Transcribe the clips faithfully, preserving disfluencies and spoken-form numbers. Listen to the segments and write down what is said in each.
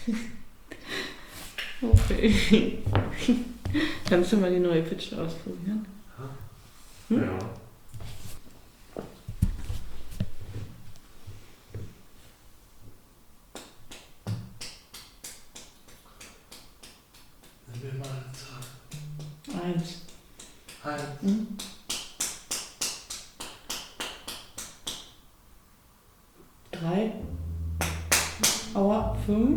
Okay. Kannst du mal die neue Pitch ausprobieren? Hm? Ja. Nimm mir mal eine Zahl. Eins. Eins. Hm? Drei. Aua. Fünf.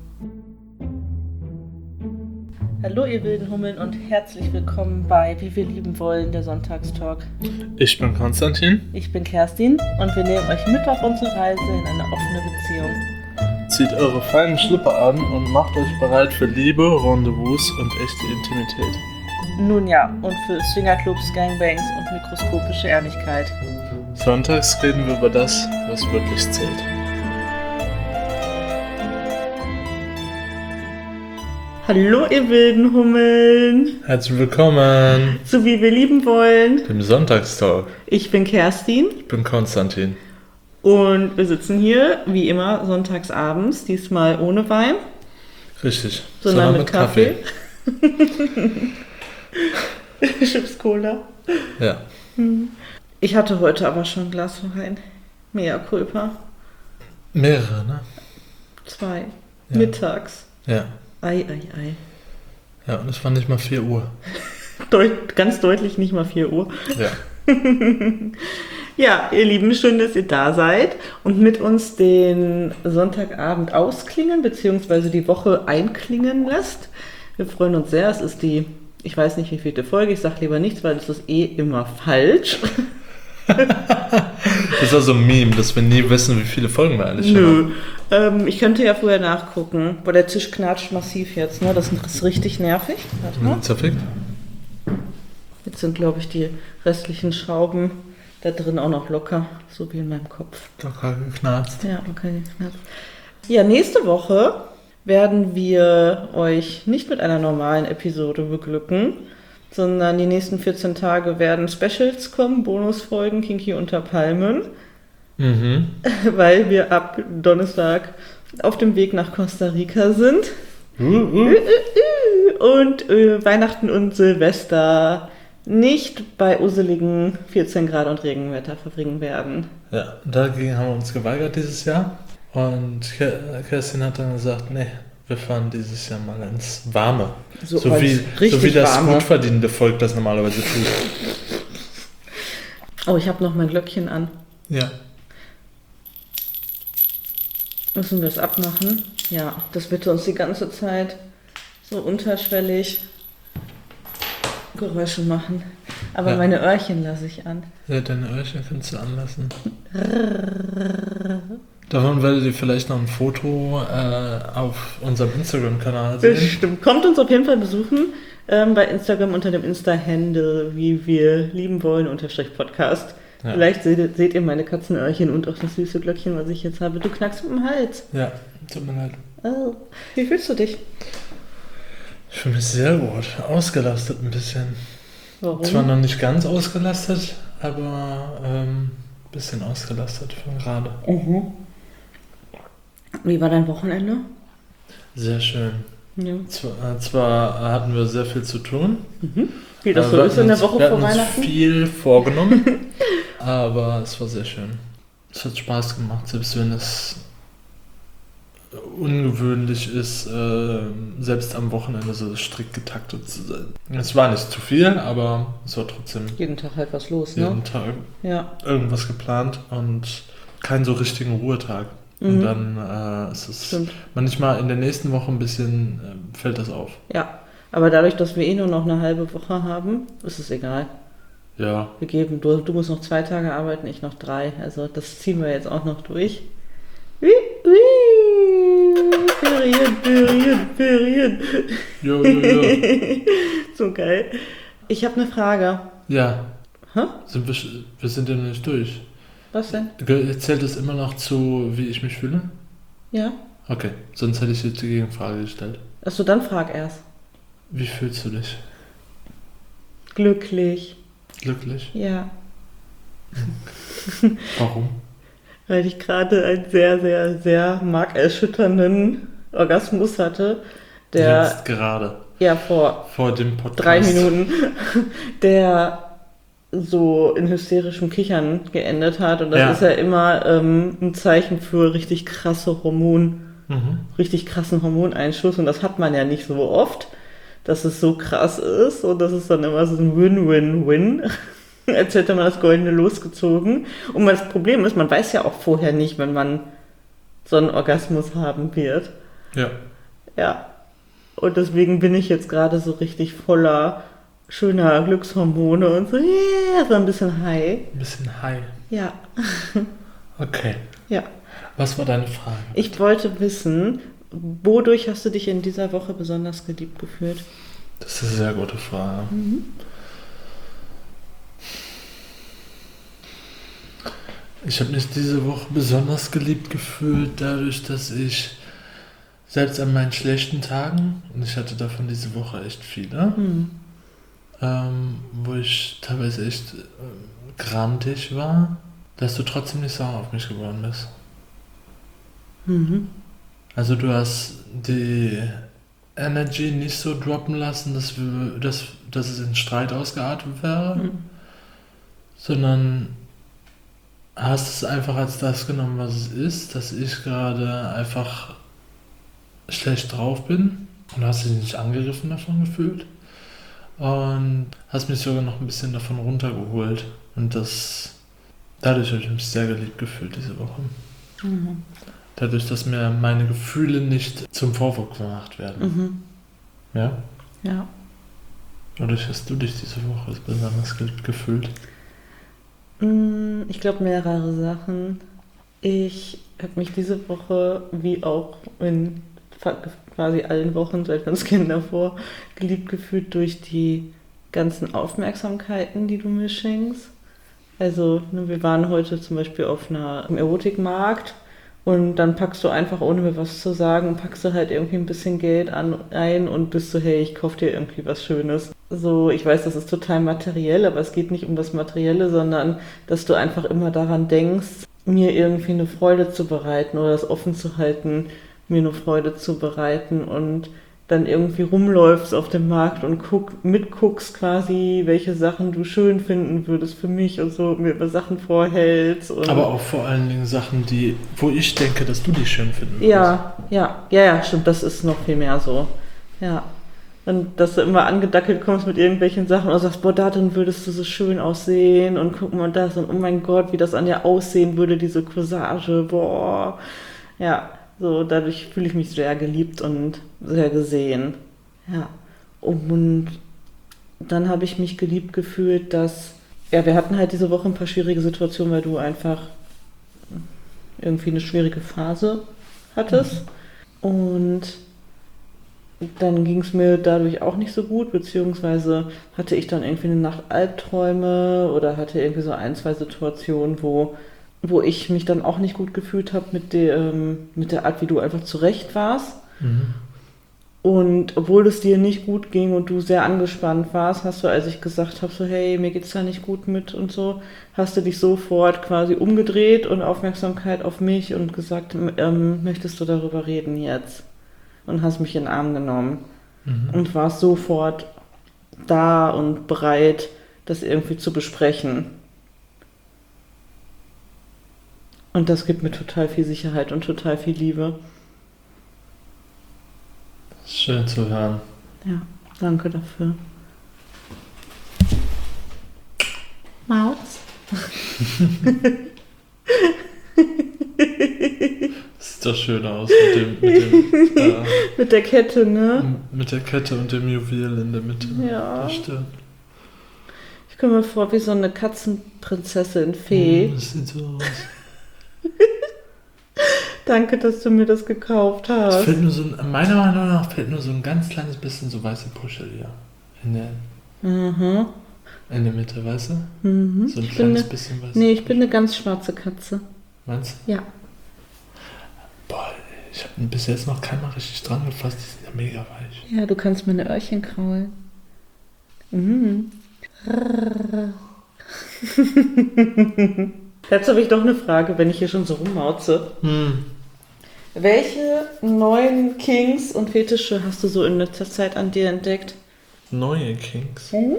Hallo ihr wilden Hummeln und herzlich willkommen bei Wie wir lieben wollen, der Sonntagstalk. Ich bin Konstantin. Ich bin Kerstin und wir nehmen euch mit auf unsere Reise in eine offene Beziehung. Zieht eure feinen Schlipper an und macht euch bereit für Liebe, Rendezvous und echte Intimität. Nun ja, und für Swingerclubs, Gangbangs und mikroskopische Ehrlichkeit. Sonntags reden wir über das, was wirklich zählt. Hallo ihr wilden Hummeln, Herzlich willkommen zu Wie wir lieben wollen. im Sonntagstalk. Ich bin Kerstin Ich bin Konstantin. und wir sitzen hier, wie immer, sonntagsabends, diesmal ohne Wein, Richtig. sondern mit Kaffee. Chips Cola. Ja. Ich hatte heute aber schon ein Glas Wein. Mea culpa. Mehrere, ne? Zwei. Ja. Mittags. Ja. Ei, ei, ei. Ja, und es war nicht mal vier Uhr. Deut- ganz deutlich nicht mal vier Uhr. Ja. Ja, ihr Lieben, schön, dass ihr da seid und mit uns den Sonntagabend ausklingen, beziehungsweise die Woche einklingen lasst. Wir freuen uns sehr. Es ist die, ich weiß nicht, wie vielte Folge. Ich sage lieber nichts, weil es ist eh immer falsch. Das ist also ein Meme, dass wir nie wissen, wie viele Folgen wir eigentlich schon haben. Nö. Ähm, ich könnte ja vorher nachgucken. Boah, der Tisch knatscht massiv jetzt, ne? Das ist richtig nervig. Warte mal. Zerfickt? Jetzt sind, glaube ich, die restlichen Schrauben da drin auch noch locker, so wie in meinem Kopf. Locker geknarzt. Ja, okay. Ja, nächste Woche werden wir euch nicht mit einer normalen Episode beglücken, sondern die nächsten vierzehn Tage werden Specials kommen, Bonusfolgen, Kinky unter Palmen, Mhm. weil wir ab Donnerstag auf dem Weg nach Costa Rica sind Uh, uh. und äh, Weihnachten und Silvester nicht bei useligen vierzehn Grad und Regenwetter verbringen werden. Ja, dagegen haben wir uns geweigert dieses Jahr. Und Ke- Kerstin hat dann gesagt, nee, wir fahren dieses Jahr mal ins Warme. So, So, als wie, richtig so wie das warme. gut verdienende Volk das normalerweise tut. Oh, ich habe noch mein Glöckchen an. Ja. Müssen wir es abmachen? Ja, das bitte uns die ganze Zeit so unterschwellig Geräusche machen. Aber Ja. meine Öhrchen lasse ich an. Ja, deine Öhrchen kannst du anlassen. Davon werdet ihr vielleicht noch ein Foto äh, auf unserem Instagram-Kanal sehen. Bestimmt. Kommt uns auf jeden Fall besuchen ähm, bei Instagram unter dem Insta-Handle, wie wir lieben wollen, unterstrich Podcast. Ja. Vielleicht seht, seht ihr meine Katzenöhrchen und auch das süße Glöckchen, was ich jetzt habe. Du knackst mit dem Hals. Ja, tut mir leid. Oh. Wie fühlst du dich? Ich fühle mich sehr gut. Ausgelastet ein bisschen. Warum? Zwar noch nicht ganz ausgelastet, aber ein ähm, bisschen ausgelastet für gerade. Mhm. Wie war dein Wochenende? Sehr schön. Ja. Zwar, zwar hatten wir sehr viel zu tun. Mhm. Wie das Äh, so wir ist in der hatten uns- Woche wir vor hatten uns Weihnachten? viel vorgenommen, aber es war sehr schön. Es hat Spaß gemacht, selbst wenn es ungewöhnlich ist, äh, selbst am Wochenende so strikt getaktet zu sein. Es war nicht zu viel, aber es war trotzdem Jeden Tag halt was los, ne? jeden Tag Ja. irgendwas geplant und keinen so richtigen Ruhetag. Und Mhm. dann äh, ist es Stimmt. manchmal in der nächsten Woche ein bisschen, äh, fällt das auf. Ja. Aber dadurch, dass wir eh nur noch eine halbe Woche haben, ist es egal. Ja, Wir geben, du, du musst noch zwei Tage arbeiten, ich noch drei. Also das ziehen wir jetzt auch noch durch. Ui, ui. Ferien, Ferien, Ferien. jo, jo, jo. So geil. Ich habe eine Frage. Ja, Hä? sind wir, sch- wir sind ja nicht durch. Was denn? Ge- Zählt es immer noch zu, wie ich mich fühle? Ja? Okay, sonst hätte ich jetzt die Gegenfrage gestellt. Achso, dann frag erst. Wie fühlst du dich? Glücklich. Glücklich? Ja. Warum? Weil ich gerade einen sehr, sehr, sehr markerschütternden Orgasmus hatte, der Jetzt gerade. ja vor Vor dem Podcast. drei Minuten, der so in hysterischem Kichern geendet hat. Und das Ja. ist ja immer ähm, ein Zeichen für richtig krasse Hormon, Mhm. richtig krassen Hormoneinschuss. Und das hat man ja nicht so oft, dass es so krass ist. Und das ist dann immer so ein Win-Win-Win, als hätte man das Goldene losgezogen. Und das Problem ist, man weiß ja auch vorher nicht, wenn man so einen Orgasmus haben wird. Ja. Ja. Und deswegen bin ich jetzt gerade so richtig voller schöner Glückshormone und so, yeah, so ein bisschen high. Ein bisschen high. Ja, Okay. ja. Was war deine Frage? Ich wollte wissen, wodurch hast du dich in dieser Woche besonders geliebt gefühlt? Das ist eine sehr gute Frage. Mhm. Ich habe mich diese Woche besonders geliebt gefühlt, dadurch, dass ich selbst an meinen schlechten Tagen, und ich hatte davon diese Woche echt viele, Mhm. ähm, wo ich teilweise echt äh, grantig war, dass du trotzdem nicht sauer auf mich geworden bist. Mhm. Also du hast die Energy nicht so droppen lassen, dass, wir, dass, dass es in Streit ausgeartet wäre, Mhm. sondern hast es einfach als das genommen, was es ist, dass ich gerade einfach schlecht drauf bin und hast dich nicht angegriffen davon gefühlt und hast mich sogar noch ein bisschen davon runtergeholt und das dadurch habe ich mich sehr geliebt gefühlt diese Woche. Mhm. Dadurch, dass mir meine Gefühle nicht zum Vorwurf gemacht werden. Mhm. Ja? Ja. Wodurch hast du dich diese Woche besonders geliebt gefühlt? Mm, Ich glaube mehrere Sachen. Ich habe mich diese Woche, wie auch in fa- quasi allen Wochen seit ganz Kind davor, geliebt gefühlt durch die ganzen Aufmerksamkeiten, die du mir schenkst. Also, ne, wir waren heute zum Beispiel auf einer, im Erotikmarkt und dann packst du einfach, ohne mir was zu sagen, packst du halt irgendwie ein bisschen Geld an, ein und bist so, hey, ich kauf dir irgendwie was Schönes. So, ich weiß, das ist total materiell, aber es geht nicht um das Materielle, sondern dass du einfach immer daran denkst, mir irgendwie eine Freude zu bereiten oder es offen zu halten, mir eine Freude zu bereiten und dann irgendwie rumläufst auf dem Markt und guck, mitguckst quasi, welche Sachen du schön finden würdest für mich und so, mir über Sachen vorhältst. Und Aber auch vor allen Dingen Sachen, die, wo ich denke, dass du die schön finden würdest. ja, ja, ja, ja, stimmt, das ist noch viel mehr so. Ja. Und dass du immer angedackelt kommst mit irgendwelchen Sachen und sagst, boah, da drin würdest du so schön aussehen und guck mal das und oh mein Gott, wie das an dir aussehen würde, diese Corsage, boah. Ja, so dadurch fühle ich mich sehr geliebt und sehr gesehen. Ja. Und dann habe ich mich geliebt gefühlt, dass, ja, wir hatten halt diese Woche ein paar schwierige Situationen, weil du einfach irgendwie eine schwierige Phase hattest. Und dann ging es mir dadurch auch nicht so gut, beziehungsweise hatte ich dann irgendwie eine Nacht Albträume oder hatte irgendwie so ein, zwei Situationen, wo, wo ich mich dann auch nicht gut gefühlt habe mit, der, ähm, mit der Art, wie du einfach zurecht warst. Mhm. Und obwohl es dir nicht gut ging und du sehr angespannt warst, hast du, als ich gesagt habe, so hey, mir geht's da nicht gut mit und so, hast du dich sofort quasi umgedreht und Aufmerksamkeit auf mich und gesagt, ähm, möchtest du darüber reden jetzt? Und hast mich in den Arm genommen Mhm. und warst sofort da und bereit, das irgendwie zu besprechen. Und das gibt mir total viel Sicherheit und total viel Liebe. Schön zu hören. Ja, danke dafür. Maus. Sieht doch schön aus mit dem, mit dem äh, Mit der Kette, ne? mit der Kette und dem Juwel in der Mitte. Ja. Das stimmt. Ich komme mir vor wie so eine Katzenprinzessin Fee. Mhm, das sieht so aus. Danke, dass du mir das gekauft Es hast. fehlt nur so ein, meiner Meinung nach fehlt nur so ein ganz kleines bisschen so weiße Puschel hier. In der, Mhm. in der Mitte, weißt du? Mhm. So ein Ich bin kleines eine, bisschen weiße nee, ich bin eine ganz schwarze Katze. Meinst du? Ja. Boah, ich habe bis jetzt noch keiner richtig dran gefasst. Die sind ja mega weich. Ja, du kannst meine Öhrchen kraulen. Mhm. Jetzt habe ich doch eine Frage, wenn ich hier schon so rummauze. Hm. Welche neuen Kings und Fetische hast du so in letzter Zeit an dir entdeckt? Neue Kings? Mhm.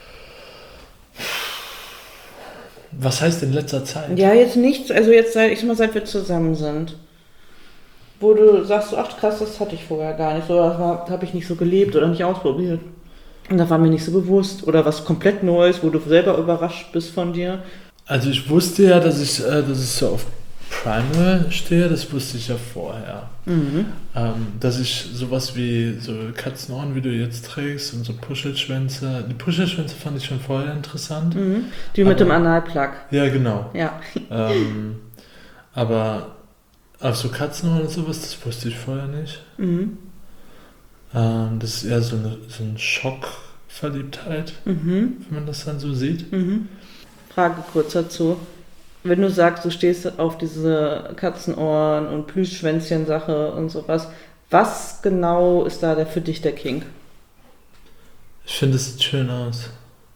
Was heißt in letzter Zeit? Ja, jetzt nichts, also jetzt seit, ich sag mal, seit wir zusammen sind. Wo du sagst, so, ach krass, das hatte ich vorher gar nicht. Oder das habe ich nicht so gelebt oder nicht ausprobiert. Und da war mir nicht so bewusst. Oder was komplett Neues, wo du selber überrascht bist von dir. Also ich wusste ja, dass ich, äh, dass ich so auf Primal stehe, das wusste ich ja vorher. Mhm. Ähm, dass ich sowas wie so Katzenohren, wie du jetzt trägst, und so Puschelschwänze. Die Puschelschwänze fand ich schon vorher interessant. Mhm. Die mit Aber- dem Analplug. Ja, genau. Ja. Ähm, aber auf so Katzenohren und sowas, das wusste ich vorher nicht. Mhm. Ähm, das ist eher so eine, so ein Schockverliebtheit, Mhm. wenn man das dann so sieht. Mhm. Frage kurz dazu. Wenn du sagst, du stehst auf diese Katzenohren und Plüschschwänzchen-Sache und sowas, was genau ist da der, für dich der Kink? Ich finde, es sieht schön aus.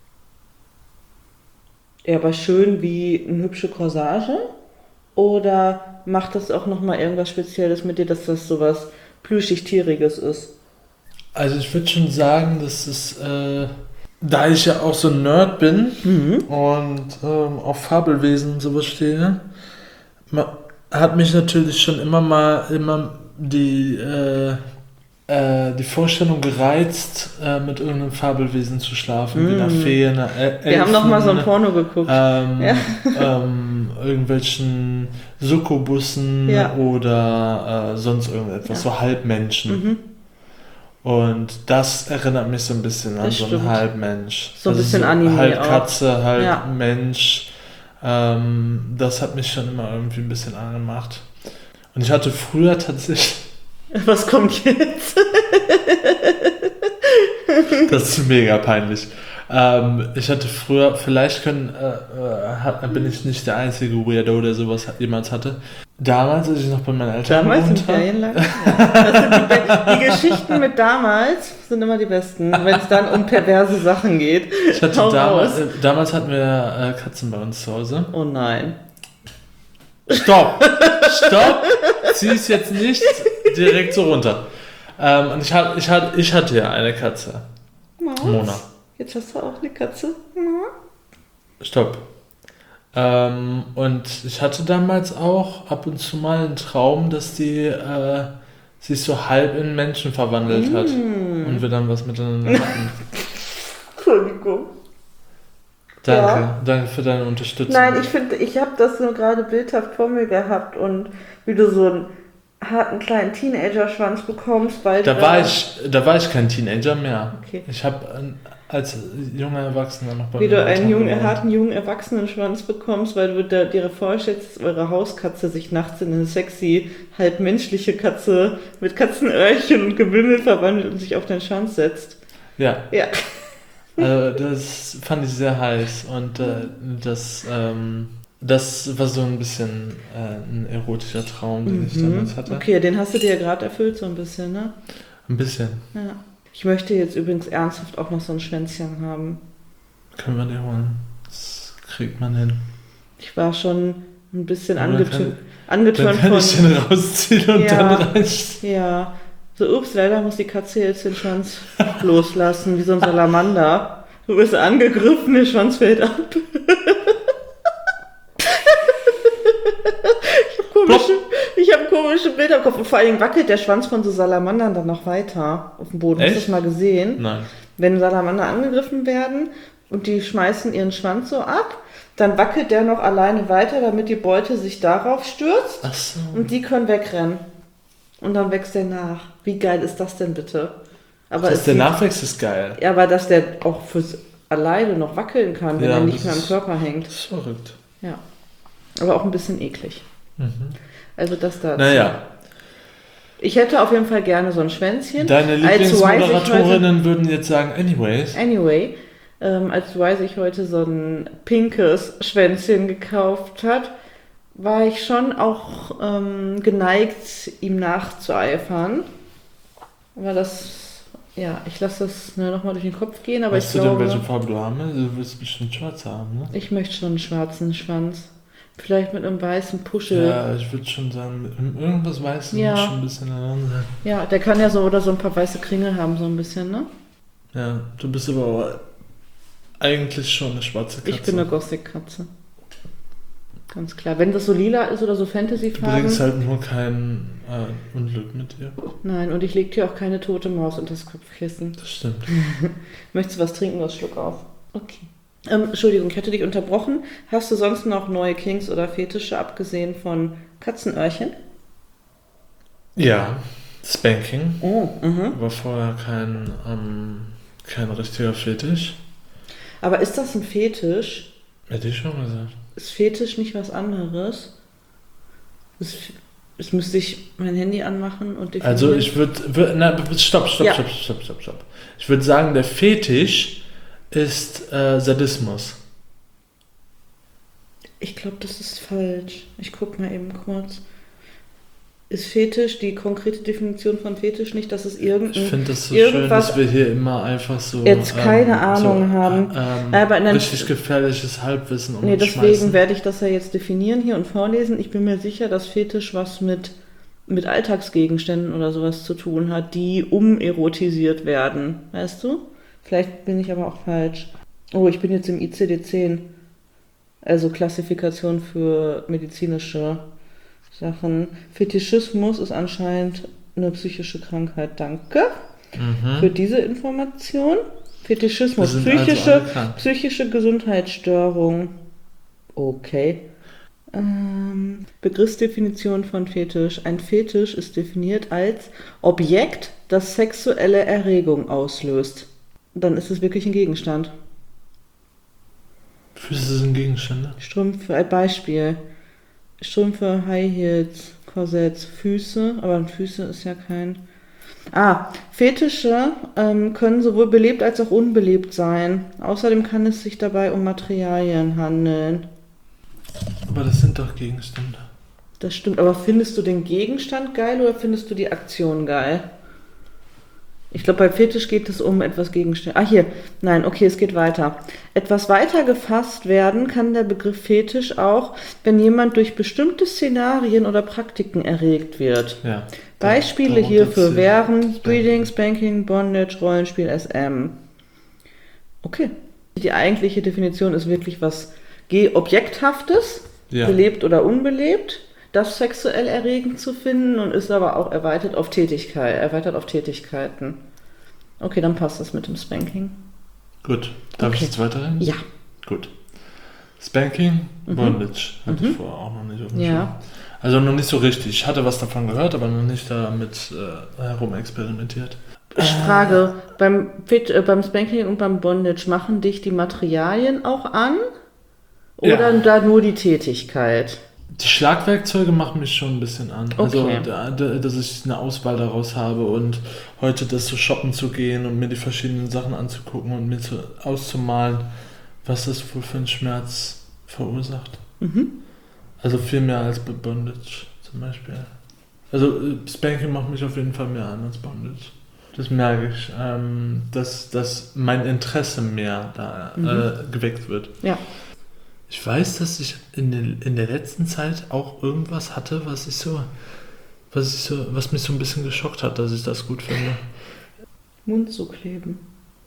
Eher aber schön wie eine hübsche Corsage? Oder macht das auch nochmal irgendwas Spezielles mit dir, dass das sowas plüschig-tieriges ist? Also ich würde schon sagen, dass es, äh, da ich ja auch so ein Nerd bin Mhm. und ähm, auf Fabelwesen und sowas stehe, ma- hat mich natürlich schon immer mal immer die, äh, äh, die Vorstellung gereizt, äh, mit irgendeinem Fabelwesen zu schlafen, wie einer Mhm. Fee, einer El Wir haben noch mal so ein Elfen, Porno geguckt. ähm, Ja. ähm, irgendwelchen Sukkubussen Ja. oder äh, sonst irgendetwas, Ja. so Halbmenschen. Mhm. Und das erinnert mich so ein bisschen an Das so einen stimmt. Halbmensch. So ein bisschen Anime halb auch. Katze, halb Ja. Mensch. Ähm, das hat mich schon immer irgendwie ein bisschen angemacht. Und ich hatte früher tatsächlich, Was kommt jetzt? das ist mega peinlich. Ähm, ich hatte früher, vielleicht können, äh, äh, hat, bin ich nicht der einzige Weirdo, der sowas jemals hatte. Damals, als ich noch bei meinen Eltern Damals im gewohnt habe, Ferienlager? Ja. Das sind die, be- die Geschichten mit damals sind immer die besten, wenn es dann um perverse Sachen geht. ich hatte Hau damals, raus. äh, damals hatten wir äh, Katzen bei uns zu Hause. Oh nein. Stopp! Stopp! Zieh es jetzt nicht direkt so runter. Ähm, und ich, hat, ich, hat, ich hatte ja eine Katze. Maus? Mona. Jetzt hast du auch eine Katze. Mhm. Stopp. Ähm, und ich hatte damals auch ab und zu mal einen Traum, dass die äh, sich so halb in Menschen verwandelt hat. Mm. Und wir dann was miteinander hatten. Entschuldigung. Danke. Ja. Danke für deine Unterstützung. Nein, ich finde, ich habe das nur gerade bildhaft vor mir gehabt und wie du so einen harten kleinen Teenager-Schwanz bekommst, weil Da du war ich, da war ich kein Teenager mehr. Okay. Ich habe als junger Erwachsener noch bei Wie du meinen einen Eltern jungen, gewohnt. harten jungen Erwachsenenschwanz bekommst, weil du da, dir vorstellst, dass eure Hauskatze sich nachts in eine sexy, halb menschliche Katze mit Katzenöhrchen und Gewimmel verwandelt und sich auf den Schwanz setzt. Ja, Ja. also das fand ich sehr heiß und äh, das, ähm, das war so ein bisschen äh, ein erotischer Traum, den ich damals hatte. Okay, den hast du dir ja gerade erfüllt, so ein bisschen, ne? Ein bisschen. Ja. Ich möchte jetzt übrigens ernsthaft auch noch so ein Schwänzchen haben. Können wir dir holen. Das kriegt man hin. Ich war schon ein bisschen Aber dann angetö kann- Dann angetörnt kann von... ich den rausziehen und Ja. dann reicht. Ja, so ups, leider muss die Katze jetzt den Schwanz loslassen, wie so ein Salamander. Du bist angegriffen, der Schwanz fällt ab. ich habe komische, ich hab komische Bilder im Kopf. Und vor allen Dingen wackelt der Schwanz von so Salamandern dann noch weiter auf dem Boden. Hast du Echt? das mal gesehen? Nein. Wenn Salamander angegriffen werden und die schmeißen ihren Schwanz so ab, dann wackelt der noch alleine weiter, damit die Beute sich darauf stürzt. Ach so. Und die können wegrennen. Und dann wächst der nach. Wie geil ist das denn bitte? Aber Das, es der sieht- Nachwächst ist geil. Ja, aber dass der auch fürs alleine noch wackeln kann, wenn Ja, er nicht das mehr am ist- Körper hängt. Das ist verrückt. Ja. Aber auch ein bisschen eklig. Mhm. Also das da. Naja, Ich hätte auf jeden Fall gerne so ein Schwänzchen. deine Als Wise ich Lieblingsmoderatorinnen würden jetzt sagen, anyways. Anyway, ähm, als Wise ich heute so ein pinkes Schwänzchen gekauft hat, war ich schon auch ähm, geneigt, ihm nachzueifern. Aber das, ja, ich lasse das ne, nochmal durch den Kopf gehen, aber Weißt ich du glaube, denn, welche Farbe du haben willst? Du willst bestimmt schwarz haben, ne? ich möchte schon einen schwarzen Schwanz. Vielleicht mit einem weißen Puschel. Ja, ich würde schon sagen, mit irgendwas Weißes Ja. muss schon ein bisschen daran sein. Ja, der kann ja so oder so ein paar weiße Kringel haben, so ein bisschen, ne? Ja, du bist aber auch eigentlich schon eine schwarze Katze. Ich bin eine Gothic-Katze. Ganz klar. Wenn das so lila ist oder so Du Fantasy-Farben. bringst halt nur kein äh, Unglück mit dir. Nein, und ich leg dir auch keine tote Maus unter das Kopfkissen. Das stimmt. Möchtest du was trinken? Was Schluck auf. Okay. Ähm, Entschuldigung, ich hatte dich unterbrochen. Hast du sonst noch neue Kinks oder Fetische, abgesehen von Katzenöhrchen? Ja, Spanking. Oh, mhm. War vorher kein, ähm, kein richtiger Fetisch. Aber ist das ein Fetisch? Hätte ich schon gesagt. Ist Fetisch nicht was anderes? Ist, es müsste ich mein Handy anmachen und definieren. Also ich würde, würd, na, stopp, stopp, Ja. stopp, stopp, stopp, stopp. Ich würde sagen, der Fetisch ist äh, Sadismus. Ich glaube, das ist falsch. Ich guck mal eben kurz. Ist Fetisch die konkrete Definition von Fetisch nicht, dass es irgendein... Ich finde das so irgendwas- schön, dass wir hier immer einfach so Jetzt keine Ahnung so, haben. Ähm, Aber in der- richtig gefährliches Halbwissen um Nee, uns deswegen schmeißen. werde ich das ja jetzt definieren hier und vorlesen. Ich bin mir sicher, dass Fetisch was mit, mit Alltagsgegenständen oder sowas zu tun hat, die umerotisiert werden. Weißt du? Vielleicht bin ich aber auch falsch. Oh, ich bin jetzt im I C D zehn. Also Klassifikation für medizinische Sachen. Fetischismus ist anscheinend eine psychische Krankheit. Danke Mhm. für diese Information. Fetischismus, Wir sind also psychische, alle krank. psychische Gesundheitsstörung. Okay. Ähm, Begriffsdefinition von Fetisch. Ein Fetisch ist definiert als Objekt, das sexuelle Erregung auslöst. Dann ist es wirklich ein Gegenstand. Füße sind Gegenstände. Strümpfe, ein Beispiel. Strümpfe, High Heels, Korsetts, Füße, aber Füße ist ja kein... Ah, Fetische ähm, können sowohl belebt als auch unbelebt sein. Außerdem kann es sich dabei um Materialien handeln. Aber das sind doch Gegenstände. Das stimmt, aber findest du den Gegenstand geil oder findest du die Aktion geil? Ich glaube, bei Fetisch geht es um etwas Gegenstände. Ah, hier. Nein, okay, es geht weiter. Etwas weiter gefasst werden kann der Begriff Fetisch auch, wenn jemand durch bestimmte Szenarien oder Praktiken erregt wird. Ja. Beispiele Darunter hierfür zählt wären Spanking. Breeding, Spanking, Bondage, Rollenspiel, S M. Okay. Die eigentliche Definition ist wirklich was Ge- Objekthaftes, Ja. belebt oder unbelebt, das sexuell erregend zu finden und ist aber auch erweitert auf Tätigkeit, erweitert auf Tätigkeiten. Okay, dann passt das mit dem Spanking. Gut. Darf Okay. ich jetzt weiterreden? Ja. Gut. Spanking, Mhm. Bondage. Hatte Mhm. ich vorher auch noch nicht auf dem Ja. Schirm. Also noch nicht so richtig. Ich hatte was davon gehört, aber noch nicht damit äh, herumexperimentiert. Ich frage, beim, Fit, äh, beim Spanking und beim Bondage machen dich die Materialien auch an? Oder Ja. da nur die Tätigkeit? Die Schlagwerkzeuge machen mich schon ein bisschen an. Also, Okay. da, da, dass ich eine Auswahl daraus habe und heute das so shoppen zu gehen und mir die verschiedenen Sachen anzugucken und mir zu, auszumalen, was das wohl für einen Schmerz verursacht. Mhm. Also viel mehr als bei Bondage zum Beispiel. Also äh, Spanking macht mich auf jeden Fall mehr an als Bondage. Das merke ich, ähm, dass, dass mein Interesse mehr da Mhm. äh, geweckt wird. Ja. Ich weiß, dass ich in, den, in der letzten Zeit auch irgendwas hatte, was ich so, was ich so, was mich so ein bisschen geschockt hat, dass ich das gut finde. Mund zu kleben.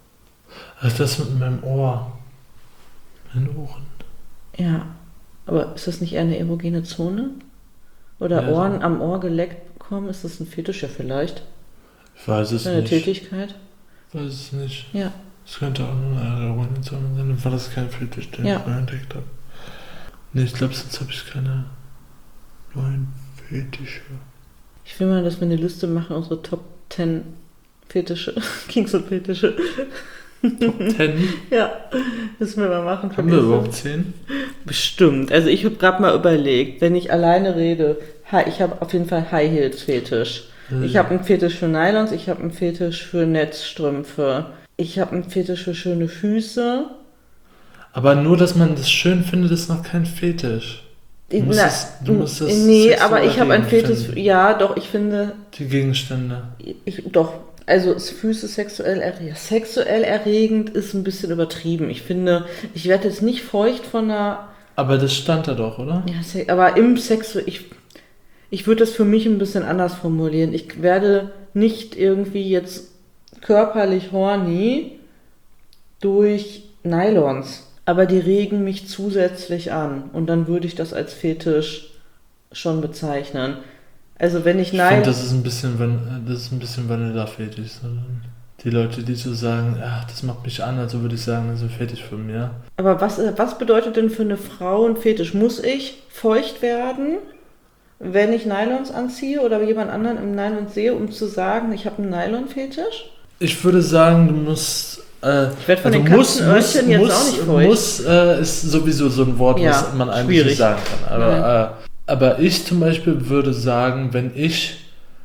Also das mit meinem Ohr. Mein Ohren. Ja. Aber ist das nicht eher eine erogene Zone? Oder Ja, so. Ohren am Ohr geleckt bekommen? Ist das ein Fetisch ja vielleicht? Ich weiß es Eine nicht. Tätigkeit? Ich weiß es nicht. Ja. Es könnte auch nur eine Organisation sein, dann war das kein Fetisch, den Ja. ich mal entdeckt habe. Nee, ich glaube, sonst habe ich keine neuen Fetische. Ich will mal, dass wir eine Liste machen, unsere Top zehn Fetische. Kings und Fetische. Top zehn? Ja, müssen wir mal machen. Haben wir überhaupt zehn? Bestimmt. Also ich habe gerade mal überlegt, wenn ich alleine rede, hi- ich habe auf jeden Fall High Heels Fetisch. Ich habe einen Fetisch für Nylons, ich habe einen Fetisch für Netzstrümpfe. Ich habe einen Fetisch für schöne Füße. Aber nur, dass man das schön findet, ist noch kein Fetisch. Du musst Na, es- du musst es nee, sexuell aber ich habe einen erregend Fetisch, finden. ja, doch, ich finde, Die Gegenstände. ich, doch, also ist Füße sexuell erregend. Sexuell erregend ist ein bisschen übertrieben. Ich finde, ich werde jetzt nicht feucht von einer, Aber das stand da doch, oder? Ja, Se- aber im Sex, ich, ich würde das für mich ein bisschen anders formulieren. Ich werde nicht irgendwie jetzt körperlich horny durch Nylons, aber die regen mich zusätzlich an und dann würde ich das als Fetisch schon bezeichnen. Also wenn ich Ich finde, Nylon... das ist ein bisschen, Van- das ist ein bisschen Vanilla-Fetisch. So. Die Leute, die so sagen, ach, das macht mich an, also würde ich sagen, das ist ein Fetisch von mir. Aber was, was bedeutet denn für eine Frau ein Fetisch? Muss ich feucht werden, wenn ich Nylons anziehe oder jemand anderen im Nylon sehe, um zu sagen, ich habe einen Nylon-Fetisch? Ich würde sagen, du musst. Äh, Ich werd von also den muss, Katzenöhrchen muss, jetzt muss, auch nicht feucht. Muss äh, ist sowieso so ein Wort, Ja, was man eigentlich schwierig. nicht sagen kann. Aber, äh, aber ich zum Beispiel würde sagen, wenn ich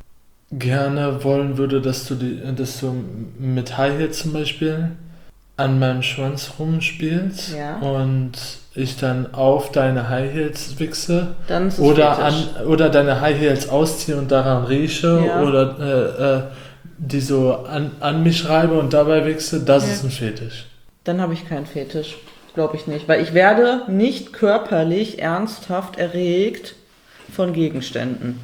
gerne wollen würde, dass du, die, dass du mit High Heels zum Beispiel an meinem Schwanz rumspielst Ja. und ich dann auf deine High Heels wichse Dann ist es oder, an, Fetisch. oder deine High Heels ausziehe und daran rieche Ja. oder äh, äh, die so an, an mich reibe und dabei wichse, das Ja. ist ein Fetisch. Dann habe ich keinen Fetisch. Glaube ich nicht. Weil ich werde nicht körperlich ernsthaft erregt von Gegenständen.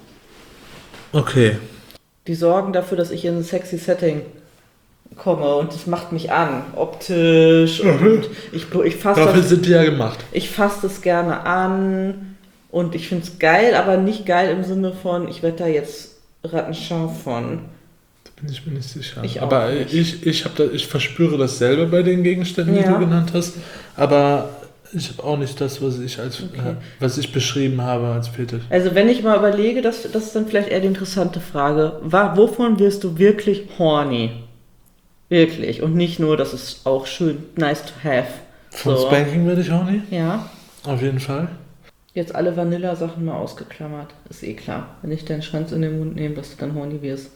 Okay. Die sorgen dafür, dass ich in ein sexy Setting komme und das macht mich an, optisch und ich, ich fasse Dafür das, sind die ja gemacht. ich fass das gerne an und ich finde es geil, aber nicht geil im Sinne von, ich werde da jetzt rattenscharf von. Da bin ich mir nicht sicher. Ich auch aber nicht. ich, ich, hab da, ich verspüre das selber bei den Gegenständen, die Ja. du genannt hast, aber ich habe auch nicht das, was ich als Okay. äh, was ich beschrieben habe als Fetisch. Also wenn ich mal überlege, das, das ist dann vielleicht eher die interessante Frage, wa- wovon wirst du wirklich horny? Wirklich. Und nicht nur, das ist auch schön nice to have. Von So. Spanking werde ich auch nicht, Ja. auf jeden Fall. Jetzt alle Vanilla-Sachen mal ausgeklammert. Ist eh klar. Wenn ich deinen Schwanz in den Mund nehme, dass du dann horny wirst.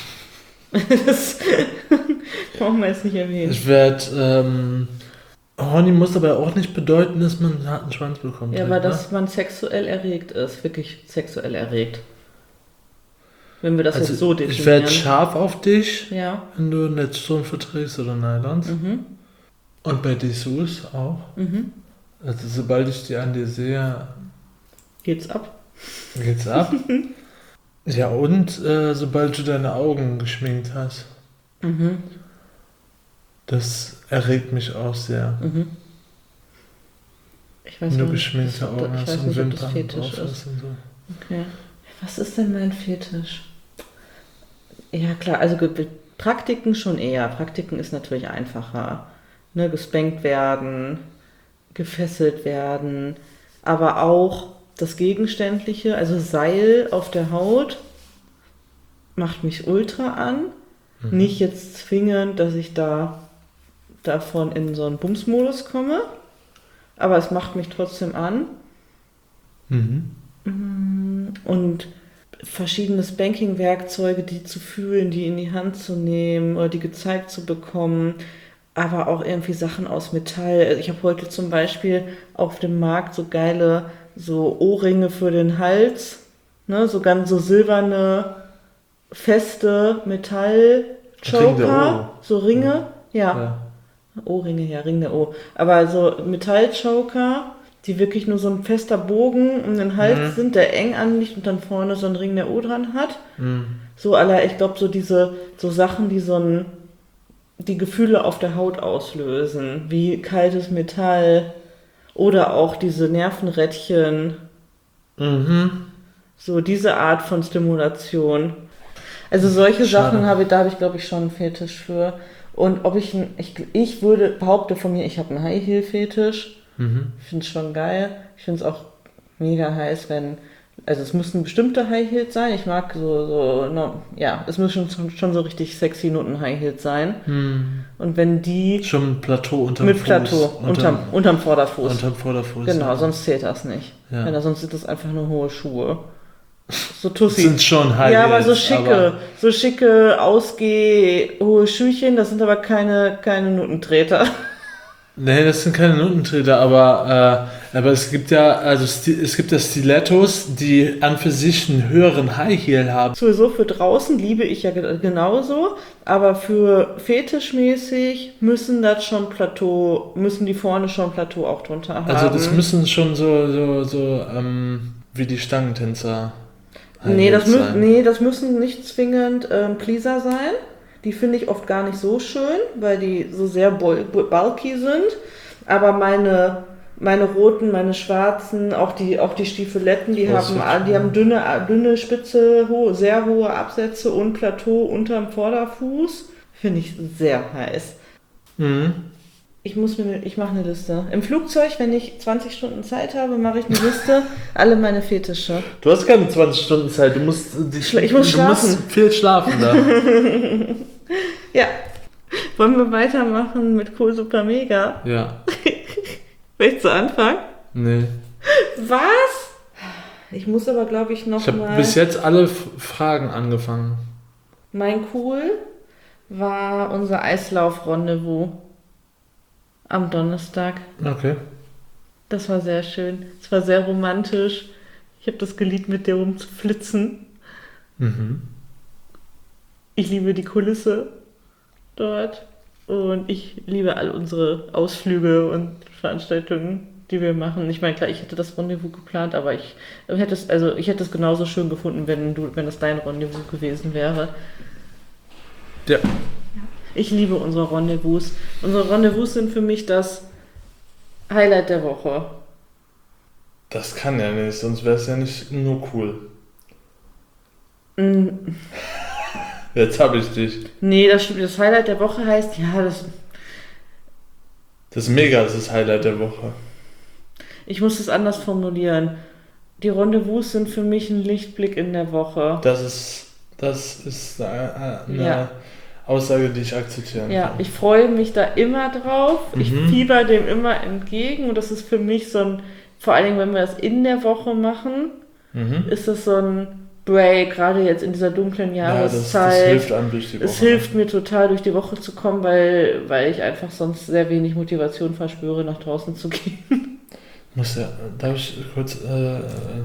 Das brauchen wir jetzt nicht erwähnen. Ich werde, ähm, horny muss aber auch nicht bedeuten, dass man einen harten Schwanz bekommt. Ja, halt, aber ne? dass man sexuell erregt ist. Wirklich sexuell erregt. Wenn wir das Also jetzt so ich werde definieren. scharf auf dich, Ja. wenn du Netzstrom verträgst oder Nylons. Mhm. Und bei Dessous auch. Mhm. Also sobald ich die an dir sehe, Geht's ab? geht's ab. Ja, und äh, sobald du deine Augen geschminkt hast. Mhm. Das erregt mich auch sehr. Mhm. Ich weiß Wenn du noch nicht, geschminkte ob das- Augen ich hast weiß und nicht, ob das Wimpern Fetisch drauf ist. hast und so. Okay. Was ist denn mein Fetisch? Ja, klar, also Ge- Praktiken schon eher. Praktiken ist natürlich einfacher. Ne, gespankt werden, gefesselt werden, aber auch das Gegenständliche, also Seil auf der Haut, macht mich ultra an. Mhm. Nicht jetzt zwingend, dass ich da davon in so einen Bumsmodus komme, aber es macht mich trotzdem an. Mhm. Und verschiedene Spanking-Werkzeuge, die zu fühlen, die in die Hand zu nehmen oder die gezeigt zu bekommen, aber auch irgendwie Sachen aus Metall. Ich habe heute zum Beispiel auf dem Markt so geile so Ohrringe für den Hals, ne, so ganz so silberne, feste Ring der Metall-Choker, Ohren. so Ringe, ja. Ja. Ohrringe, ja, Ring der O. Aber so Metallchoker, die wirklich nur so ein fester Bogen um den Hals Mhm. sind, der eng anliegt und dann vorne so ein Ring der O dran hat. Mhm. So aller, ich glaube, so diese, so Sachen, die so ein, die Gefühle auf der Haut auslösen, wie kaltes Metall oder auch diese Nervenrädchen, Mhm. so diese Art von Stimulation. Also solche Schade. Sachen habe ich, da habe ich, glaube ich, schon einen Fetisch für. Und ob ich, ein, ich, ich würde, behaupte von mir, ich habe einen High-Heel-Fetisch. Mhm. Ich finde es schon geil. Ich finde es auch mega heiß, wenn, also es müssen bestimmte High Heels sein. Ich mag so, so no, ja, es müssen schon, schon so richtig sexy Noten High Heels sein. Mhm. Und wenn die Schon ein Plateau unterm mit Fuß. Plateau, unterm, unterm Vorderfuß. unterm Vorderfuß. Genau, ja. sonst zählt das nicht. Ja. Wenn da, sonst sind das einfach nur hohe Schuhe. So Das Tussi. sind schon High Ja, aber so Heels, schicke, aber- so schicke, ausgeh, hohe Schüchchen, das sind aber keine, keine Nutentreter. Nee, das sind keine Notentreter, aber Aber es gibt ja, also Sti- es gibt ja Stilettos, die an für sich einen höheren High Heel haben. Sowieso für draußen liebe ich ja ge- genauso, aber für fetischmäßig müssen das schon Plateau, müssen die vorne schon Plateau auch drunter haben. Also das müssen schon so, so, so ähm, wie die Stangentänzer High Nee, das, Heels mü sein. nee, das müssen nicht zwingend ähm, Pleaser sein. Die finde ich oft gar nicht so schön, weil die so sehr bul- bu- bulky sind. Aber meine, meine roten, meine schwarzen, auch die, auch die Stiefeletten, die, Oh, haben, so a- die schön. haben dünne, dünne Spitze, hohe, sehr hohe Absätze und Plateau unterm Vorderfuß. Finde ich sehr heiß. Mhm. Ich muss mir, ich mache eine Liste. Im Flugzeug, wenn ich zwanzig Stunden Zeit habe, mache ich eine Liste, alle meine Fetische. Du hast keine zwanzig Stunden Zeit, du musst, dich, Ich muss du schlafen. musst viel schlafen da. Ja. Wollen wir weitermachen mit Cool Super Mega? Ja, Willst du anfangen? nee. Was? Ich muss aber, glaube ich, noch Ich habe mal... bis jetzt alle F- Fragen angefangen. Mein Cool war unser Eislauf-Rendezvous am Donnerstag. Okay. Das war sehr schön. Es war sehr romantisch. Ich habe das geliebt, mit dir rumzuflitzen. Mhm. Ich liebe die Kulisse dort. Und ich liebe all unsere Ausflüge und Veranstaltungen, die wir machen. Ich meine, klar, ich hätte das Rendezvous geplant, aber ich hätte es, also ich hätte es genauso schön gefunden, wenn du, wenn das dein Rendezvous gewesen wäre. Ja. Ich liebe unsere Rendezvous. Unsere Rendezvous sind für mich das Highlight der Woche. Das kann ja nicht, sonst wäre es ja nicht nur cool. Mm, Jetzt habe ich dich. nee, das stimmt. Das Highlight der Woche heißt, ja, das, Das ist mega, das ist das Highlight der Woche. ich muss es anders formulieren. Die Rendezvous sind für mich ein Lichtblick in der Woche. Das ist, das ist eine, eine Ja. Aussage, die ich akzeptieren Ja, kann. ich freue mich da immer drauf. Ich Mhm. fieber dem immer entgegen und das ist für mich so ein, vor allen Dingen, wenn wir das in der Woche machen, Mhm. ist das so ein Break, gerade jetzt in dieser dunklen Ja, das, das Jahreszeit. hilft einem durch die Woche. Es hilft mir total, durch die Woche zu kommen, weil, weil ich einfach sonst sehr wenig Motivation verspüre, nach draußen zu gehen. Ich muss ja, darf ich kurz äh,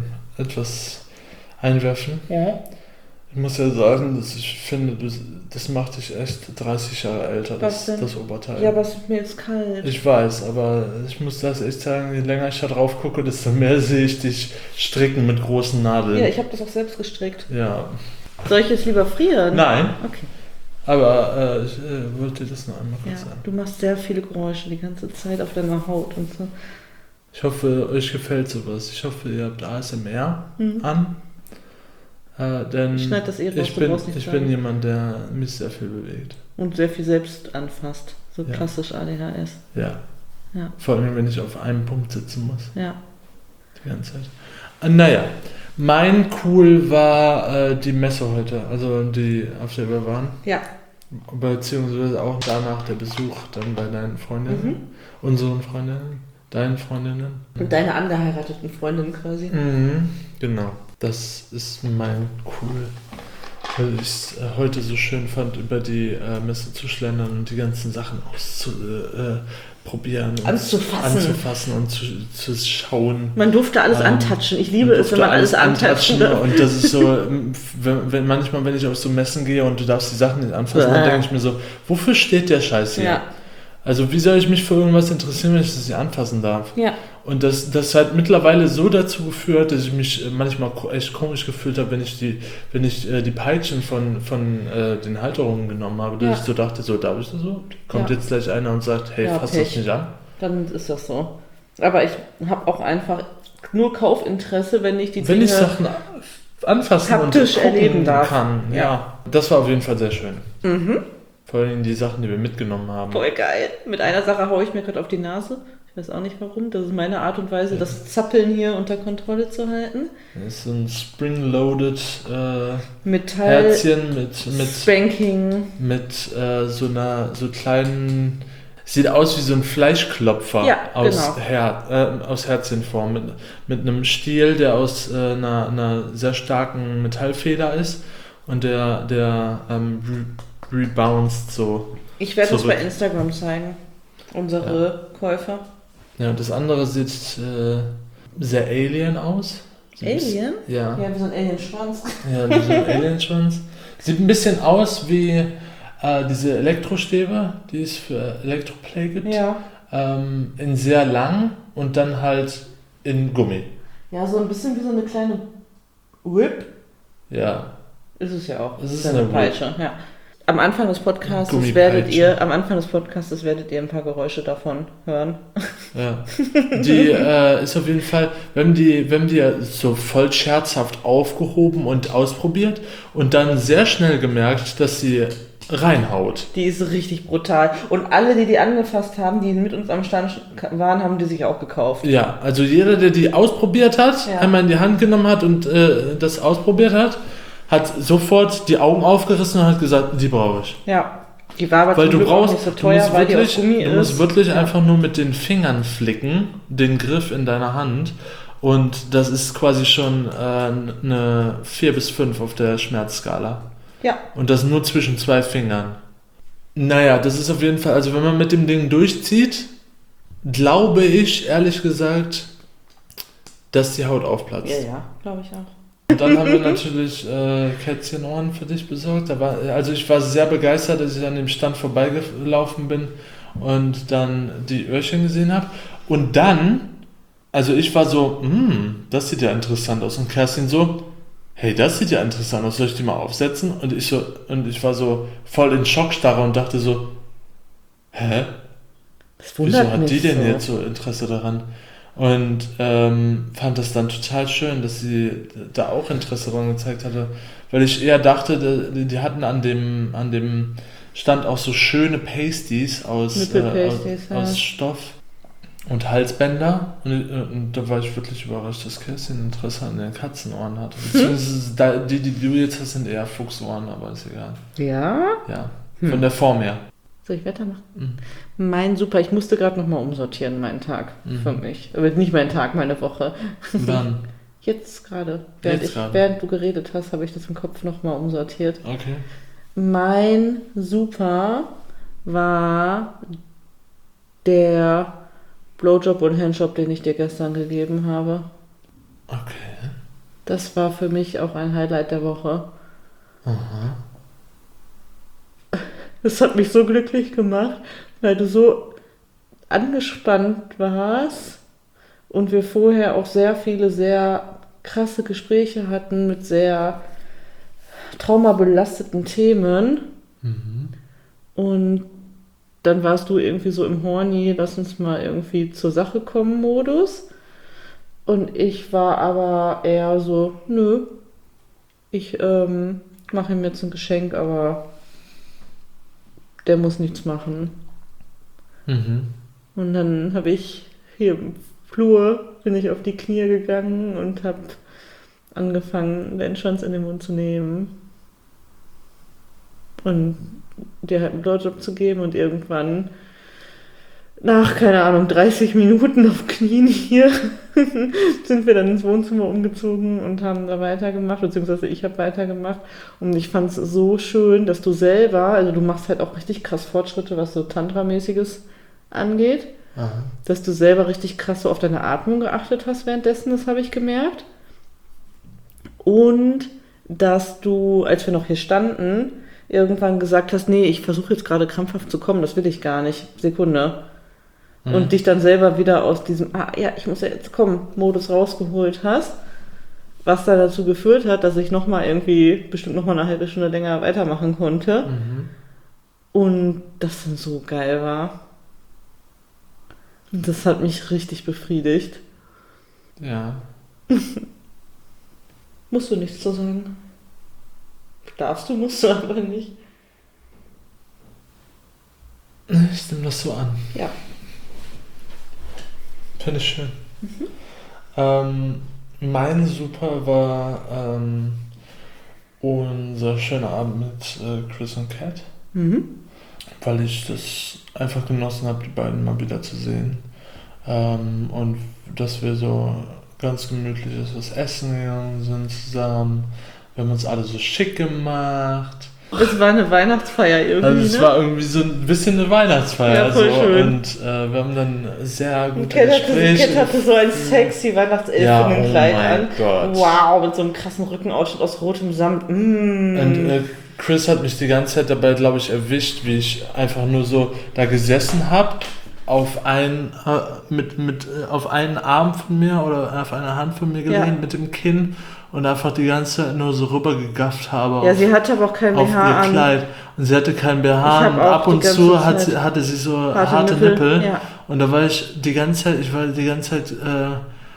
etwas einwerfen? Ja. Ich muss ja sagen, dass ich finde, das, das macht dich echt dreißig Jahre älter, Was das, denn? das Oberteil. Ja, aber es ist mir jetzt kalt. Ich weiß, aber ich muss das echt sagen, je länger ich da drauf gucke, desto mehr sehe ich dich stricken mit großen Nadeln. Ja, ich habe das auch selbst gestrickt. Ja. Soll ich jetzt lieber frieren? Nein, Okay. aber äh, ich äh, wollte das noch einmal Ja, kurz sagen. du machst sehr viele Geräusche die ganze Zeit auf deiner Haut und so. Ich hoffe, euch gefällt sowas. Ich hoffe, ihr habt A S M R Mhm. an. Äh, denn Ich schneid das eh raus, ich du bin, brauchst nicht ich sagen. bin jemand, der mich sehr viel bewegt. Und sehr viel selbst anfasst. So Ja. klassisch A D H S. Ja. Ja. Vor allem, wenn ich auf einem Punkt sitzen muss. Ja. Die ganze Zeit. Äh, naja, mein Cool war äh, die Messe heute, also die, auf der wir waren. Ja. Beziehungsweise auch danach der Besuch dann bei deinen Freundinnen, Mhm. unseren Freundinnen, deinen Freundinnen. Und deine angeheirateten Freundin quasi. Mhm, genau. Das ist mein Cool. Weil ich es äh, heute so schön fand, über die äh, Messe zu schlendern und die ganzen Sachen auszuprobieren. Äh, probieren und Anzufassen. anzufassen und zu, zu schauen. Man durfte alles Ähm, antatschen. Ich liebe Man es, wenn durfte man alles antatschen darf. Und das ist so, wenn, wenn manchmal, wenn ich auf so Messen gehe und du darfst die Sachen nicht anfassen, dann Bäh. denke ich mir so, wofür steht der Scheiß hier? Ja. Also wie soll ich mich für irgendwas interessieren, wenn ich das nicht anfassen darf? Ja. Und das, das hat mittlerweile so dazu geführt, dass ich mich äh, manchmal ko- echt komisch gefühlt habe, wenn ich die, wenn ich äh, die Peitschen von, von äh, den Halterungen genommen habe, dass Ja. ich so dachte, so darf ich das so? Kommt Ja. jetzt gleich einer und sagt, hey, Ja, fass Pech. das nicht an. Dann ist das so. Aber ich habe auch einfach nur Kaufinteresse, wenn ich die Wenn Dinge... ich Sachen anfassen haptisch und gucken erleben darf. kann. Ja. Ja. Das war auf jeden Fall sehr schön. Mhm. Vor allem die Sachen, die wir mitgenommen haben. Voll geil. Mit einer Sache haue ich mir gerade auf die Nase. Ich weiß auch nicht warum. Das ist meine Art und Weise, das Zappeln hier unter Kontrolle zu halten. Das ist so ein Spring-Loaded äh, Metall, Herzchen mit, mit, Spanking. mit äh, so einer so kleinen. Sieht aus wie so ein Fleischklopfer Ja, aus, genau. Her äh, aus Herzchenform. Mit, mit einem Stiel, der aus äh, einer, einer sehr starken Metallfeder ist. Und der, der ähm, re rebounced so. Ich werde es Zurück. bei Instagram zeigen. Unsere Käufer. Ja, das andere sieht äh, sehr alien aus. So ein bisschen- Alien? Ja. Ja, wie so ein Alien-Schwanz. Ja, wie so ein Alienschwanz. Sieht ein bisschen aus wie äh, diese Elektrostäbe, die es für Elektroplay gibt. Ja. Ähm, in sehr lang und dann halt in Gummi. Ja, so ein bisschen wie so eine kleine Whip. Ja. Ist es ja auch. Es ist ja eine Peitsche, ja. Am Anfang des Podcasts Gummipeitsche. werdet ihr, am Anfang des Podcasts werdet ihr ein paar Geräusche davon hören. Ja. Die äh, ist auf jeden Fall, wir haben die, wir haben die ja so voll scherzhaft aufgehoben und ausprobiert und dann sehr schnell gemerkt, dass sie reinhaut. Die ist richtig brutal. Und alle, die die angefasst haben, die mit uns am Stand waren, haben die sich auch gekauft. Ja, also jeder, der die ausprobiert hat, Ja. einmal in die Hand genommen hat und äh, das ausprobiert hat, hat sofort die Augen aufgerissen und hat gesagt, die brauche ich. Ja. Die war aber Weil zum du Glück auch brauchst, nicht so du teuer, musst weil die wirklich, aus Gummi du ist. musst wirklich Ja. einfach nur mit den Fingern flicken, den Griff in deiner Hand und das ist quasi schon äh, eine vier bis fünf auf der Schmerzskala. Ja. Und das nur zwischen zwei Fingern. Naja, das ist auf jeden Fall, also wenn man mit dem Ding durchzieht, glaube ich, ehrlich gesagt, dass die Haut aufplatzt. Ja, ja, glaube ich auch. Und dann haben wir natürlich äh, Kätzchenohren für dich besorgt. Da war, also ich war sehr begeistert, als ich an dem Stand vorbeigelaufen bin und dann die Öhrchen gesehen habe. Und dann, also ich war so, hm, das sieht ja interessant aus. Und Kerstin so, hey, das sieht ja interessant aus, soll ich die mal aufsetzen? Und ich so, und ich war so voll in Schockstarre und dachte so, hä? Das Wieso wundert hat mich die denn so. jetzt so Interesse daran? Und ähm, fand das dann total schön, dass sie da auch Interesse daran gezeigt hatte. Weil ich eher dachte, die, die hatten an dem, an dem Stand auch so schöne Pasties aus, äh, aus, Nippelpasties, ja. aus Stoff und Halsbänder. Und, und da war ich wirklich überrascht, dass Kerstin Interesse an den Katzenohren hat. Beziehungsweise da, die, die du jetzt hast, sind eher Fuchsohren, aber ist egal. Ja? Ja, Hm. von der Form her. Soll ich weitermachen? Mhm. Mein super, ich musste gerade nochmal umsortieren, meinen Tag Mhm. für mich. Aber nicht meinen Tag, meine Woche. Dann, Jetzt gerade. Während, Jetzt ich- gerade. während du geredet hast, habe ich das im Kopf nochmal umsortiert. okay. Mein Super war der Blowjob und Handjob, den ich dir gestern gegeben habe. Okay. Das war für mich auch ein Highlight der Woche. Aha. Das hat mich so glücklich gemacht, weil du so angespannt warst und wir vorher auch sehr viele sehr krasse Gespräche hatten mit sehr traumabelasteten Themen. Mhm. Und dann warst du irgendwie so im Horny, lass uns mal irgendwie zur Sache kommen Modus. Und ich war aber eher so, nö, ich ähm, mache ihm jetzt ein Geschenk, aber der muss nichts machen. Mhm. Und dann habe ich hier im Flur, bin ich auf die Knie gegangen und habe angefangen, den Schwanz in den Mund zu nehmen und dir halt einen Blowjob zu geben und irgendwann nach, keine Ahnung, dreißig Minuten auf Knien hier sind wir dann ins Wohnzimmer umgezogen und haben da weitergemacht, beziehungsweise ich habe weitergemacht und ich fand es so schön, dass du selber, also du machst halt auch richtig krass Fortschritte, was so Tantra-mäßiges angeht, Aha. dass du selber richtig krass so auf deine Atmung geachtet hast währenddessen, das habe ich gemerkt. Und dass du, als wir noch hier standen, irgendwann gesagt hast, nee, ich versuche jetzt gerade krampfhaft zu kommen, das will ich gar nicht, Sekunde. Mhm. Und dich dann selber wieder aus diesem, ah ja, ich muss ja jetzt kommen, Modus rausgeholt hast, was dann dazu geführt hat, dass ich nochmal irgendwie, bestimmt nochmal eine halbe Stunde länger weitermachen konnte. Mhm. Und das dann so geil war. Und das hat mich richtig befriedigt. Ja. Musst du nichts zu sagen. Darfst du, musst du aber nicht. Ich nehme das so an. Ja. Finde ich schön. Ähm, mein Super war ähm, unser schöner Abend mit äh, Chris und Kat, Mhm. weil ich das einfach genossen habe, die beiden mal wieder zu sehen. Ähm, und dass wir so ganz gemütliches was essen gegangen sind zusammen. Wir haben uns alle so schick gemacht. Es war eine Weihnachtsfeier irgendwie, Also es ne? war irgendwie so ein bisschen eine Weihnachtsfeier. Ja, voll so. schön. Und äh, wir haben dann sehr gute Cat hatte, Gespräche. Cat hatte so ein sexy Weihnachtselfenkleid Ja, oh mein an. Gott. Wow, mit so einem krassen Rückenausschnitt aus rotem Samt. Mm. Und äh, Chris hat mich die ganze Zeit dabei, glaube ich, erwischt, wie ich einfach nur so da gesessen habe, auf einen, äh, mit, mit, äh, auf einen Arm von mir oder auf eine Hand von mir gelehnt Ja. mit dem Kinn und einfach die ganze Zeit nur so rübergegafft habe Ja, auf, sie hatte aber auch kein auf B H ihr an. Kleid. Und sie hatte kein B Ich H hab und auch ab die und ganze zu hat Zeit sie, hatte sie so harte harte, Nippel, Nippel. ja. Und da war ich die ganze Zeit, ich war die ganze Zeit äh,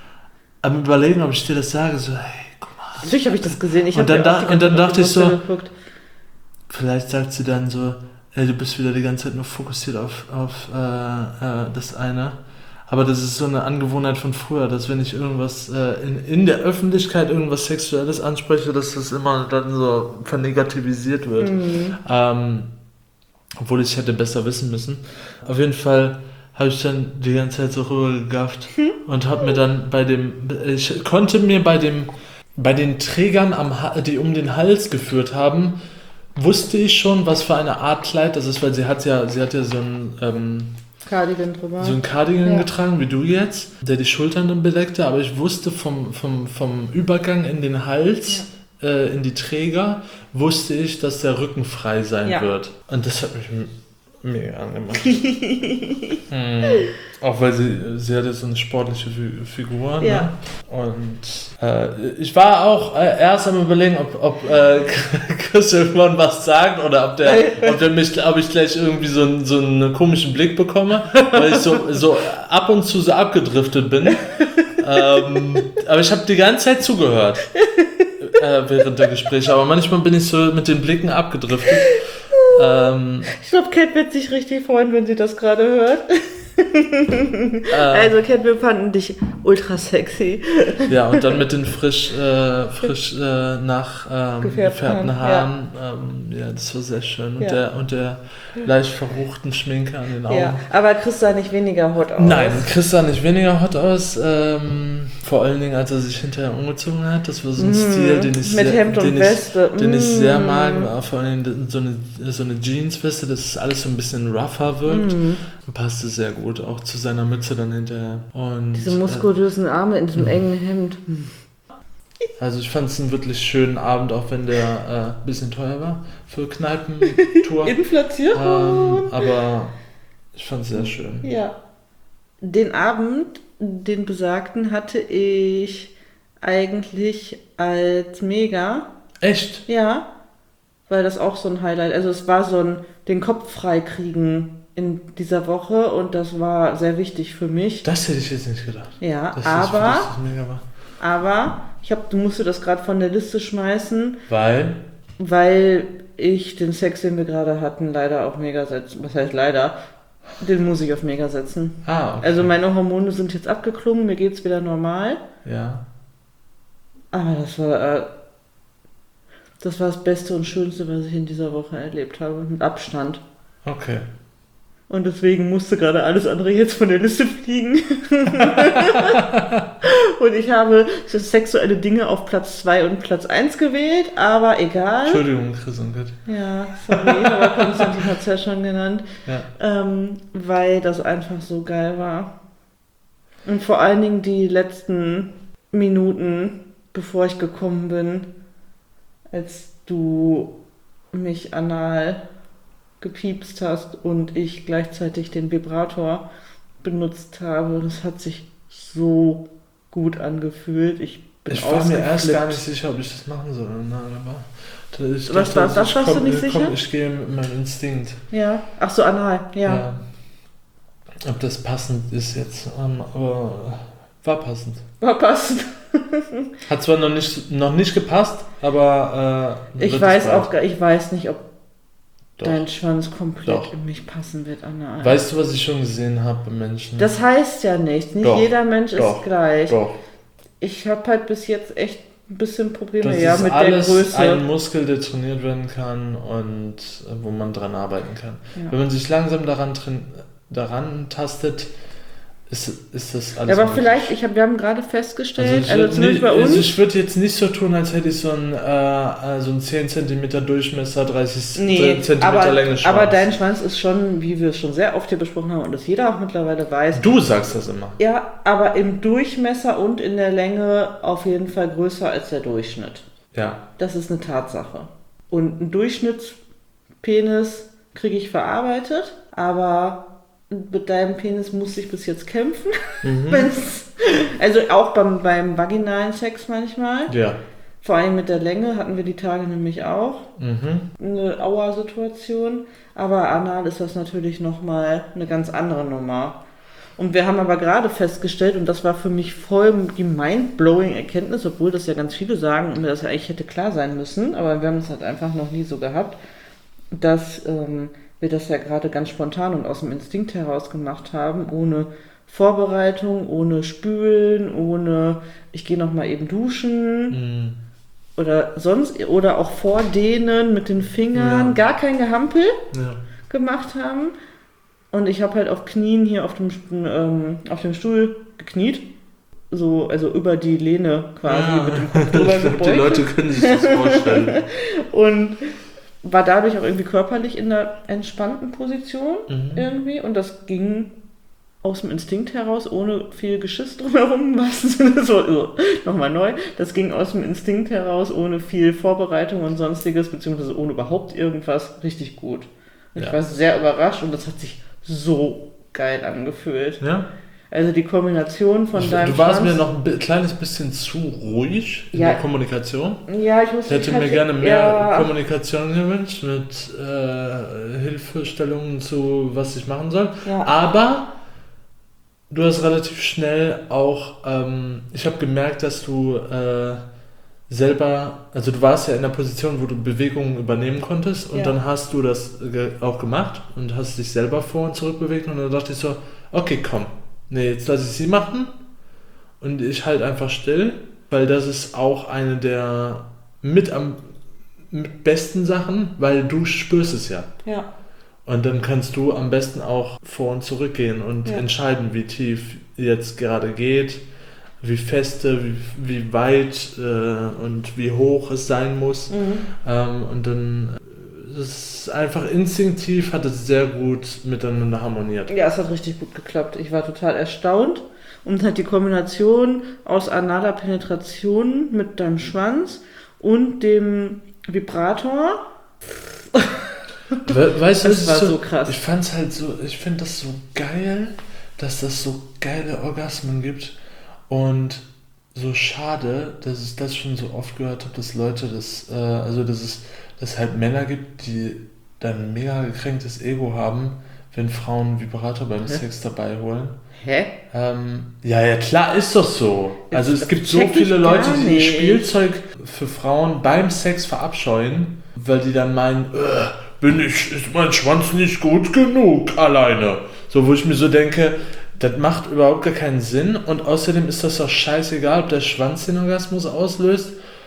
am Überlegen, ob ich dir das sage. So, hey, guck mal. Natürlich habe ich das gesehen. Ich Und hab dann mir auch da- die und ganze dann Zeit auf dachte die ich so, Brüste geguckt. Vielleicht sagt sie dann so, ey, du bist wieder die ganze Zeit nur fokussiert auf, auf äh, äh, das eine. Aber das ist so eine Angewohnheit von früher, dass wenn ich irgendwas äh, in, in der Öffentlichkeit irgendwas Sexuelles anspreche, dass das immer dann so vernegativisiert wird. Mhm. Ähm, obwohl ich hätte besser wissen müssen. Auf jeden Fall habe ich dann die ganze Zeit so rübergegafft und habe mir dann bei dem, ich konnte mir bei dem, bei den Trägern, am, Ha- die um den Hals geführt haben, wusste ich schon, was für eine Art Kleid das ist, weil sie hat ja, sie hat ja so ein, ähm, Cardigan drüber. so ein Cardigan Ja. getragen, wie du jetzt, der die Schultern dann bedeckte, aber ich wusste vom, vom, vom Übergang in den Hals, äh, in die Träger, wusste ich, dass der Rücken frei sein Ja. wird. Und das hat mich m- mega angemacht. mhm. Auch weil sie, sie hatte so eine sportliche Fi- Figur. Ne? Ja. Und äh, ich war auch äh, erst am Überlegen, ob, ob äh, Chris irgendwann was sagt oder ob, der, ob, der mich, ob ich gleich irgendwie so, einen- so einen komischen Blick bekomme, weil ich so, so ab und zu so abgedriftet bin. ähm, aber ich habe die ganze Zeit zugehört äh, während der Gespräche, aber manchmal bin ich so mit den Blicken abgedriftet. Ähm, Ich glaube, Cat wird sich richtig freuen, wenn sie das gerade hört. äh, Also, Cat, wir fanden dich ultra sexy. Ja, und dann mit den frisch, äh, frisch äh, nach ähm, Gefärbten gefärbten Haaren, Haaren. Ja. Ähm, ja, das war sehr schön. Und, Ja. der, und der leicht verruchten Schminke an den Augen. Ja, aber Chris sah nicht weniger hot aus. Nein, Chris sah nicht weniger hot aus. Ähm, vor allen Dingen, als er sich hinterher umgezogen hat. Das war so ein Mm, Stil, den ich mit sehr, Hemd und den Weste. Ich, den ich sehr Mm. mag. Vor allen Dingen so eine, so eine Jeansweste, dass es alles so ein bisschen rougher wirkt. Mm. Passte sehr gut, auch zu seiner Mütze dann hinterher. Und, Diese muskulösen Arme in diesem engen Hemd. Äh, also ich fand es einen wirklich schönen Abend, auch wenn der ein äh, bisschen teuer war für Kneipentour. Inflation. ähm, aber ich fand es sehr schön. Ja. Den Abend, den besagten, hatte ich eigentlich als mega. Echt? Ja, weil das auch so ein Highlight, also es war so ein den Kopf freikriegen in dieser Woche und das war sehr wichtig für mich. Das hätte ich jetzt nicht gedacht. Ja, Dass das aber, für dich das mega war. aber, ich hab, du musst das gerade von der Liste schmeißen, Weil? weil ich den Sex, den wir gerade hatten, leider auf Mega setzen. Was heißt leider? Den muss ich auf Mega setzen. Ah, okay. Also meine Hormone sind jetzt abgeklungen, mir geht's wieder normal. Ja. Aber das war, äh, das war das Beste und Schönste, was ich in dieser Woche erlebt habe. Mit Abstand. Okay. Und deswegen musste gerade alles andere jetzt von der Liste fliegen. Und ich habe sexuelle Dinge auf Platz zwei und Platz eins gewählt, aber egal. Entschuldigung, Chris und Gott. Ja, sorry, aber Konstantin hat es ja schon genannt. Ja. Ähm, weil das einfach so geil war. Und vor allen Dingen die letzten Minuten, bevor ich gekommen bin, als du mich anal gepiepst hast und ich gleichzeitig den Vibrator benutzt habe. Das hat sich so gut angefühlt. Ich bin Ich war mir erst ausgeflippt. gar nicht sicher, ob ich das machen soll. Na, aber ich Was war- das ich warst du komm- nicht komm, sicher? Ich gehe mit meinem Instinkt. Ja, ach so, anal, ja. Ja. Ob das passend ist jetzt, ähm, aber war passend. War passend. Hat zwar noch nicht, noch nicht gepasst, aber äh, Ich wird weiß es bald. auch, gar- ich weiß nicht, ob Doch. dein Schwanz komplett Doch. in mich passen wird, anal. Weißt du, was ich schon gesehen habe bei Menschen? Das heißt ja nichts. Nicht Doch, jeder Mensch doch, ist gleich. Doch. Ich habe halt bis jetzt echt ein bisschen Probleme Das ja, ist mit alles der Größe. ein Muskel, der trainiert werden kann und äh, wo man dran arbeiten kann. Ja. Wenn man sich langsam daran, train- daran tastet, Ist, ist das Ja, alles aber möglich? vielleicht, ich hab, wir haben gerade festgestellt, ich also, würd zumindest nicht, bei uns. also ich würde jetzt nicht so tun, als hätte ich so einen, äh, so einen zehn Zentimeter Durchmesser, dreißig Nee, Zentimeter aber, Länge Schwanz. aber dein Schwanz ist schon, wie wir es schon sehr oft hier besprochen haben und das jeder auch mittlerweile weiß. Du sagst das immer. Ja, aber im Durchmesser und in der Länge auf jeden Fall größer als der Durchschnitt. Ja. Das ist eine Tatsache. Und einen Durchschnittspenis kriege ich verarbeitet, aber mit deinem Penis musste ich bis jetzt kämpfen. Mhm. Wenn's, also auch beim, beim vaginalen Sex manchmal. Ja. Vor allem mit der Länge hatten wir die Tage nämlich auch. Mhm. Eine Aua-Situation. Aber anal ist das natürlich nochmal eine ganz andere Nummer. Und wir haben aber gerade festgestellt, und das war für mich voll die mind-blowing Erkenntnis, obwohl das ja ganz viele sagen und mir das ja eigentlich hätte klar sein müssen, aber wir haben es halt einfach noch nie so gehabt, dass ähm, wir das ja gerade ganz spontan und aus dem Instinkt heraus gemacht haben, ohne Vorbereitung, ohne Spülen, ohne ich gehe noch mal eben duschen Mhm. oder sonst, oder auch vordehnen mit den Fingern, Ja. gar kein Gehampel Ja. gemacht haben. Und ich habe halt auf Knien hier auf dem, ähm, auf dem Stuhl gekniet. So, also über die Lehne quasi Ja. mit dem Kopf drüber Ich glaub, gebeugt. die Leute können sich das vorstellen. Und war dadurch auch irgendwie körperlich in einer entspannten Position Mhm. irgendwie. Und das ging aus dem Instinkt heraus, ohne viel Geschiss drumherum. Was so, so, nochmal neu. Das ging aus dem Instinkt heraus, ohne viel Vorbereitung und sonstiges, beziehungsweise ohne überhaupt irgendwas, richtig gut. Ich Ja. war sehr überrascht und das hat sich so geil angefühlt. Ja? Also die Kombination von Ich, deinem du warst Schwanz, mir noch ein bi- kleines bisschen zu ruhig in Ja. der Kommunikation. Ja, ich muss Ich hätte halt mir gerne mehr eher- Kommunikation gewünscht mit äh, Hilfestellungen zu, was ich machen soll. Ja. Aber du hast relativ schnell auch, ähm, ich habe gemerkt, dass du äh, selber, also du warst ja in der Position, wo du Bewegungen übernehmen konntest und Ja. dann hast du das ge- auch gemacht und hast dich selber vor und zurück bewegt und dann dachte ich so, okay, komm, nee, jetzt lasse ich sie machen und ich halt einfach still, weil das ist auch eine der mit am mit besten Sachen, weil du spürst es ja. Ja, Und dann kannst du am besten auch vor und zurück gehen und Ja. entscheiden, wie tief jetzt gerade geht, wie feste, wie, wie weit äh, und wie hoch es sein muss. mhm. Ähm, und dann äh, es ist einfach instinktiv, hat es sehr gut miteinander harmoniert. Ja, es hat richtig gut geklappt. Ich war total erstaunt. Und halt die Kombination aus analer Penetration mit deinem Schwanz und dem Vibrator. We weißt du, Das es war ist so krass. Ich fand's halt so, ich finde das so geil, dass das so geile Orgasmen gibt und so schade, dass ich das schon so oft gehört habe, dass Leute das, äh, also dass es, dass es halt Männer gibt, die dann ein mega gekränktes Ego haben, wenn Frauen einen Vibrator beim Hä? Sex dabei holen. Hä? Ähm, ja, ja, klar ist doch so. Also Das- es gibt das so check ich viele Leute, gar die nicht. Spielzeug für Frauen beim Sex verabscheuen, weil die dann meinen, äh, bin ich, ist mein Schwanz nicht gut genug alleine. So, wo ich mir so denke, das macht überhaupt gar keinen Sinn und außerdem ist das doch scheißegal, ob der Schwanz den Orgasmus auslöst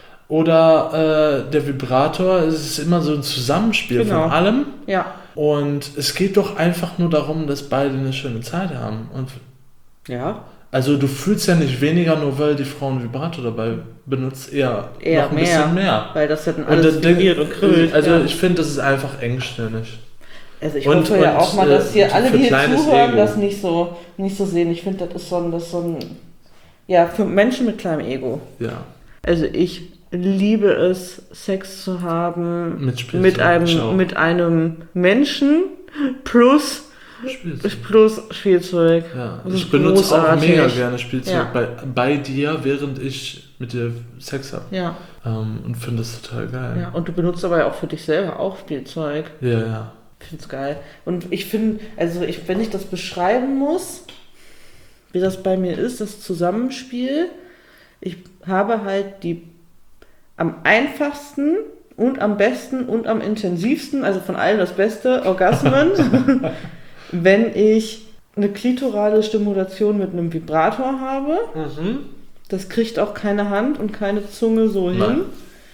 oder äh, der Vibrator. Es ist immer so ein Zusammenspiel Genau. von allem. Ja. Und es geht doch einfach nur darum, dass beide eine schöne Zeit haben. Und Ja. also du fühlst ja nicht weniger, nur weil die Frau einen Vibrator dabei benutzt, eher, Eher noch ein mehr. bisschen mehr. Weil das ja dann Und alles das Ding- vibriert und krüllt. Also ja. ich finde, das ist einfach engstirnig. Also ich und- hoffe ja und, auch mal, dass hier äh, alle, für die hier kleines zuhören, Ego. das nicht so, nicht so sehen. Ich finde, das ist so ein, das ist so ein, ja, für Menschen mit kleinem Ego. Ja. Also ich liebe es, Sex zu haben Mit Spielzeug, mit ich auch. einem, mit einem Menschen plus, Spielzeug. plus Spielzeug. Ja. Das Ich ist benutze auch großartig. mega gerne Spielzeug Ja. bei, bei dir, während ich mit dir Sex habe. Ja, Ähm, und finde das total geil. ja. Und du benutzt aber ja auch für dich selber auch Spielzeug. Ja, ja. Ich finde es geil. Und ich finde, also ich, wenn ich das beschreiben muss, wie das bei mir ist, das Zusammenspiel, ich habe halt die am einfachsten und am besten und am intensivsten, also von allen das Beste, Orgasmen, wenn ich eine klitorale Stimulation mit einem Vibrator habe. Mhm. Das kriegt auch keine Hand und keine Zunge so hin. Nein.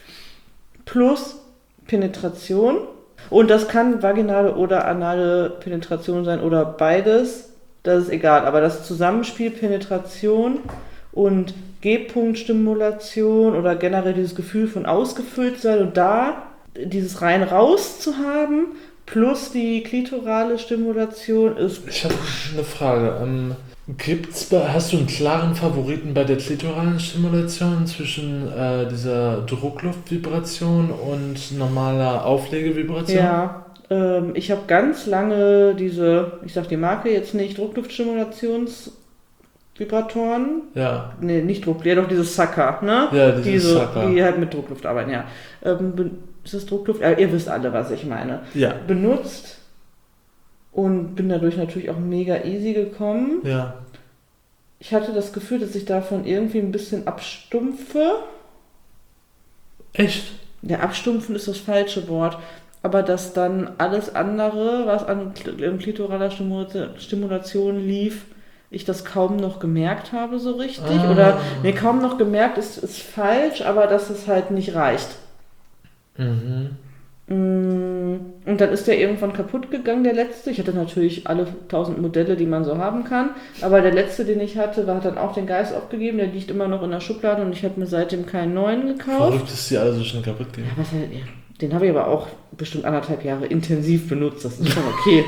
Plus Penetration. Und das kann vaginale oder anale Penetration sein oder beides. das ist egal. Aber das Zusammenspiel Penetration und G-Punkt-Stimulation oder generell dieses Gefühl von ausgefüllt sein und da dieses rein raus zu haben, plus die klitorale Stimulation ist... Ich habe eine Frage. Ähm, gibt's bei, hast du einen klaren Favoriten bei der klitoralen Stimulation zwischen äh, dieser Druckluft-Vibration und normaler Auflegevibration? Ja, ähm, ich habe ganz lange diese, ich sag die Marke jetzt nicht, Druckluft-Stimulations- Vibratoren. Ja. Nee, nicht Druck, ja doch dieses Sucker, ne? Ja, dieses Diese, Sucker. die halt mit Druckluft arbeiten, ja. Ähm, be- ist das Druckluft? Äh, ihr wisst alle, was ich meine. Ja. Benutzt und bin dadurch natürlich auch mega easy gekommen. Ja. Ich hatte das Gefühl, dass ich davon irgendwie ein bisschen abstumpfe. Echt? Ja, abstumpfen ist das falsche Wort. Aber dass dann alles andere, was an kl- klitoraler Stimula- Stimulation lief, ich das kaum noch gemerkt habe so richtig. Ah. Oder, nee, kaum noch gemerkt ist, ist falsch, aber dass es halt nicht reicht. Mhm. Und dann ist der irgendwann kaputt gegangen, der letzte. Ich hatte natürlich alle tausend Modelle, die man so haben kann. Aber der letzte, den ich hatte, war, hat dann auch den Geist aufgegeben. Der liegt immer noch in der Schublade und ich habe mir seitdem keinen neuen gekauft. Verrückt, dass die alle so schnell kaputt gehen. Ja, was halt, ja. Den habe ich aber auch bestimmt anderthalb Jahre intensiv benutzt. Das ist schon okay.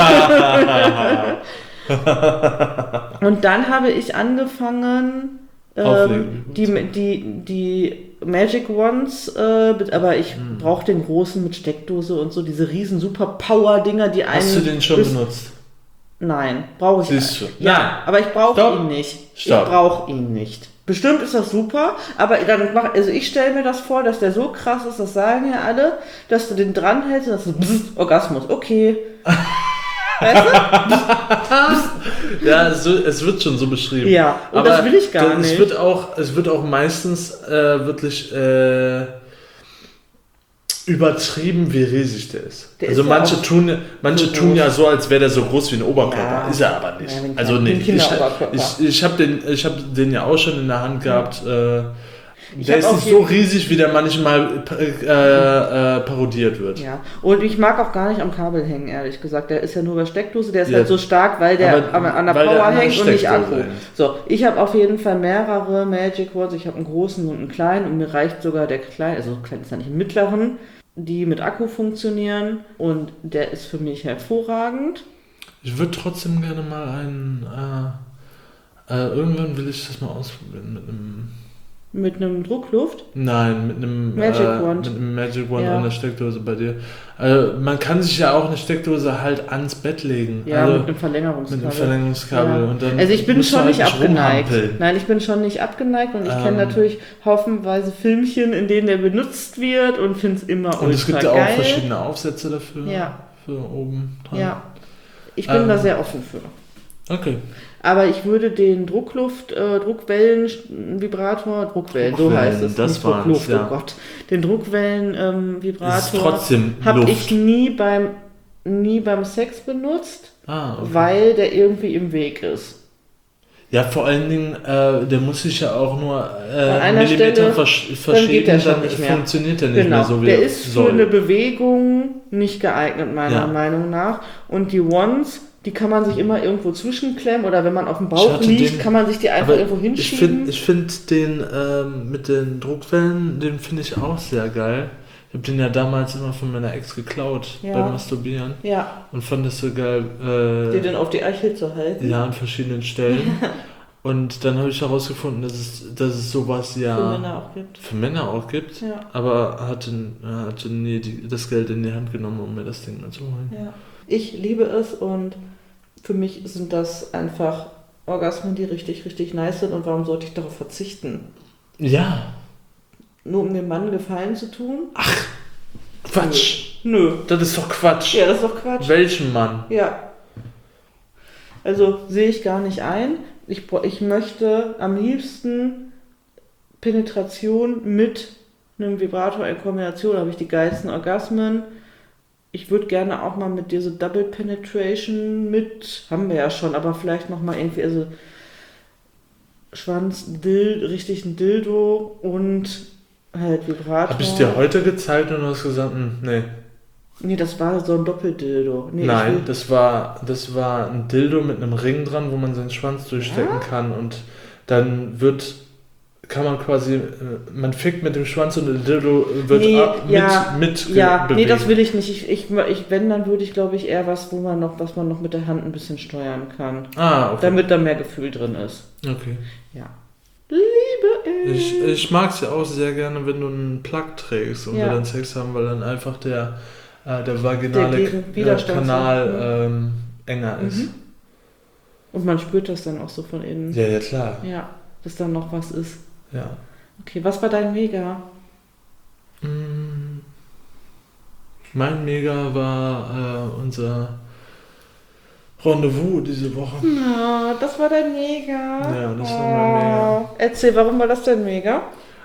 Und dann habe ich angefangen, ähm, die, die, die Magic Wands, äh, aber ich Hm. brauche den großen mit Steckdose und so, diese riesen super Power-Dinger, die einen... Hast du den schon bis- benutzt? Nein, brauche ich Siehst nicht. du. Ja, Nein. aber ich brauche Stopp. ihn nicht. Stopp. Ich brauche ihn nicht. Bestimmt ist das super, aber dann mach, also ich stelle mir das vor, dass der so krass ist, das sagen ja alle, dass du den dranhältst und das ist Bzz, Orgasmus. Okay. Weißt du? Ja, es wird, es wird schon so beschrieben. Ja, und aber das will ich gar es nicht. Wird auch, es wird auch meistens äh, wirklich äh, übertrieben, wie riesig der ist. Der also ist ja manche auch tun, manche so tun groß. ja so, als wäre der so groß wie ein Oberkörper. Ja. Ist er aber nicht. Ja, wie ein also kleiner- nee, wie ein ich, Kinderoberkörper. ich, ich habe den, ich hab den ja auch schon in der Hand gehabt. Äh, Ich der hab ist auch nicht jeden- so riesig, wie der manchmal äh, äh, parodiert wird. Ja, und ich mag auch gar nicht am Kabel hängen, ehrlich gesagt. Der ist ja nur bei Steckdose, der ist Ja. halt so stark, weil der Aber- an, an der weil der Power an der hängt und nicht Steckdose Akku. hängt. So, ich habe auf jeden Fall mehrere Magic Wands. Ich habe einen großen und einen kleinen und mir reicht sogar der kleine, also klein ist ja nicht, einen mittleren, die mit Akku funktionieren und der ist für mich hervorragend. Ich würde trotzdem gerne mal einen. Äh, äh, irgendwann will ich das mal ausprobieren mit einem. Mit einem Druckluft. Nein, mit einem Magic äh, Wand. mit einem Magic Wand Ja. an der Steckdose bei dir. Äh, man kann sich ja auch eine Steckdose halt ans Bett legen. Ja, also mit einem Verlängerungskabel. mit einem Verlängerungskabel. Ja. Und dann Also ich bin musst du schon halt nicht abgeneigt. rumhampeln. Nein, ich bin schon nicht abgeneigt und ich Ähm. kenne natürlich haufenweise Filmchen, in denen der benutzt wird und finde es immer ultra Und es gibt ja auch geil. verschiedene Aufsätze dafür. Ja. Für oben dran. Ja, ich bin Ähm. da sehr offen für. Okay. Aber ich würde den Druckluft, äh, Druckwellen-Vibrator, Druckwellen, so Druckwellen, heißt es, das nicht waren's, Druckluft, ja. oh Gott. Den Ist Druckwellen-Vibrator trotzdem habe Luft. ich nie beim, nie beim Sex benutzt, Ah, okay. weil der irgendwie im Weg ist. Ja, vor allen Dingen, äh, der muss sich ja auch nur äh, An einer Millimeter Stelle, versch dann verschieben, geht der schon dann nicht mehr. funktioniert der nicht Genau, mehr so, wie der er ist soll. für eine Bewegung nicht geeignet, meiner Ja. Meinung nach. Und die Wands, die kann man sich immer irgendwo zwischenklemmen oder wenn man auf dem Ich Bauch hatte liegt, den- kann man sich die einfach Aber irgendwo ich hinschieben. finde ich find den ähm, mit den Druckwellen, den finde ich auch sehr geil. Ich habe den ja damals immer von meiner Ex geklaut Ja. beim Masturbieren Ja, und fand das so geil. dir Äh, den auf die Eichel zu halten. ja, an verschiedenen Stellen. Und dann habe ich herausgefunden, dass es, dass es sowas ja Für Männer auch gibt. für Männer auch gibt. Ja. Aber hatte, hatte nie die, das Geld in die Hand genommen, um mir das Ding mal zu holen. Ja. Ich liebe es und für mich sind das einfach Orgasmen, die richtig, richtig nice sind und warum sollte ich darauf verzichten? Ja, Nur um dem Mann Gefallen zu tun? Quatsch. Nö. Das ist doch Quatsch. Ja, das ist doch Quatsch. Welchen Mann? Ja. Also sehe ich gar nicht ein. Ich, br- ich möchte am liebsten Penetration mit einem Vibrator in Kombination, da habe ich die geilsten Orgasmen. Ich würde gerne auch mal mit dieser Double Penetration mit, haben wir ja schon, aber vielleicht nochmal irgendwie, also Schwanz, Dild, richtig ein Dildo und halt Vibrator. Habe ich dir heute gezeigt und du hast gesagt, hm, nee. Nee, das war so ein Doppeldildo. Nee, Nein, ich will, das war, das war ein Dildo mit einem Ring dran, wo man seinen Schwanz durchstecken kann und dann wird, kann man quasi, äh, man fickt mit dem Schwanz und der Dildo wird nee, ab, mit, ja, mit ja, nee, bewegen. das will ich nicht. Ich, ich, ich, wenn, dann würde ich, glaube ich, eher was, wo man noch, was man noch mit der Hand ein bisschen steuern kann. Ah, okay. Damit da mehr Gefühl drin ist. Okay. Ja. Liebe Ich, ich mag es ja auch sehr gerne, wenn du einen Plug trägst und Ja. wir dann Sex haben, weil dann einfach der, äh, der vaginale Der Gegen- K- Widerstand Kanal so, ähm, enger ist. Mhm. Und man spürt das dann auch so von innen. Ja, ja, klar. Ja, dass dann noch was ist. Ja. Okay, was war dein Mega? Mm. Mein Mega war äh, unser Rendezvous diese Woche. Na, das war dein Mega. Ja, das war mein Mega. Oh. Erzähl, warum war das dein Mega?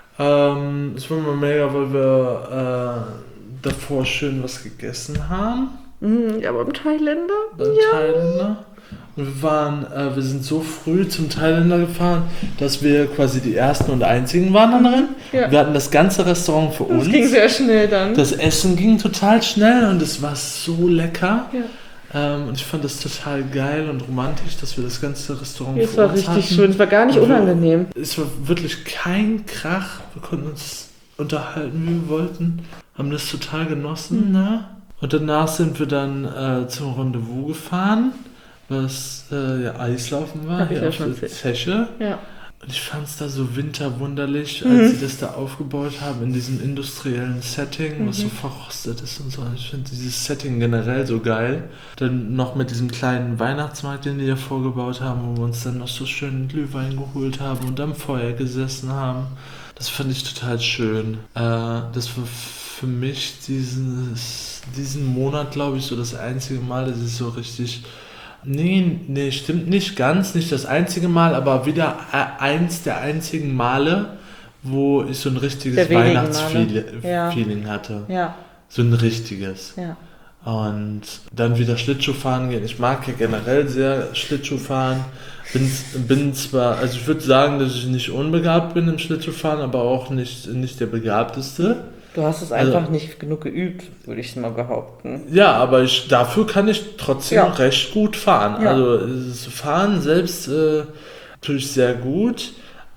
Ähm, es war mal mega, weil wir äh, davor schön was gegessen haben. Mhm, ja, beim Thailänder? Beim Thailänder. Und wir waren, äh, wir sind so früh zum Thailänder gefahren, dass wir quasi die ersten und einzigen waren da drin. Ja. Wir hatten das ganze Restaurant für uns. Das ging sehr schnell dann. Das Essen ging total schnell und es war so lecker. Ja. Ähm, und ich fand das total geil und romantisch, dass wir das ganze Restaurant Es für war uns richtig hatten. schön, es war gar nicht Und wir- unangenehm. Es war wirklich kein Krach. Wir konnten uns unterhalten, wie wir wollten. Haben das total genossen. Mhm. Ne? Und danach sind wir dann äh, zum Rendezvous gefahren, was äh, ja Eislaufen war, Hab ich hier ja auf schon der erzählt. Zeche. Ja. Und ich fand es da so winterwunderlich, Mhm. als sie das da aufgebaut haben in diesem industriellen Setting, was Mhm. so verrostet ist und so. Ich finde dieses Setting generell so geil. Dann noch mit diesem kleinen Weihnachtsmarkt, den die ja vorgebaut haben, wo wir uns dann noch so schön Glühwein geholt haben und am Feuer gesessen haben. Das fand ich total schön. Äh, das war für mich dieses, diesen Monat, glaube ich, so das einzige Mal, dass ich so richtig... Nee, nee, stimmt nicht ganz, nicht das einzige Mal, aber wieder äh, eins der einzigen Male, wo ich so ein richtiges Der wenigen Weihnachtsfeeling Ja. Feeling hatte. Ja, So ein richtiges. ja. Und dann wieder Schlittschuh fahren gehen. Ich mag ja generell sehr Schlittschuh fahren. Bin, bin zwar, also ich würde sagen, dass ich nicht unbegabt bin im Schlittschuhfahren, aber auch nicht, nicht der Begabteste. Du hast es Also- einfach nicht genug geübt, würde ich mal behaupten. Ja, aber ich, dafür kann ich trotzdem Ja. recht gut fahren. Ja. Also das Fahren selbst äh, tue ich sehr gut,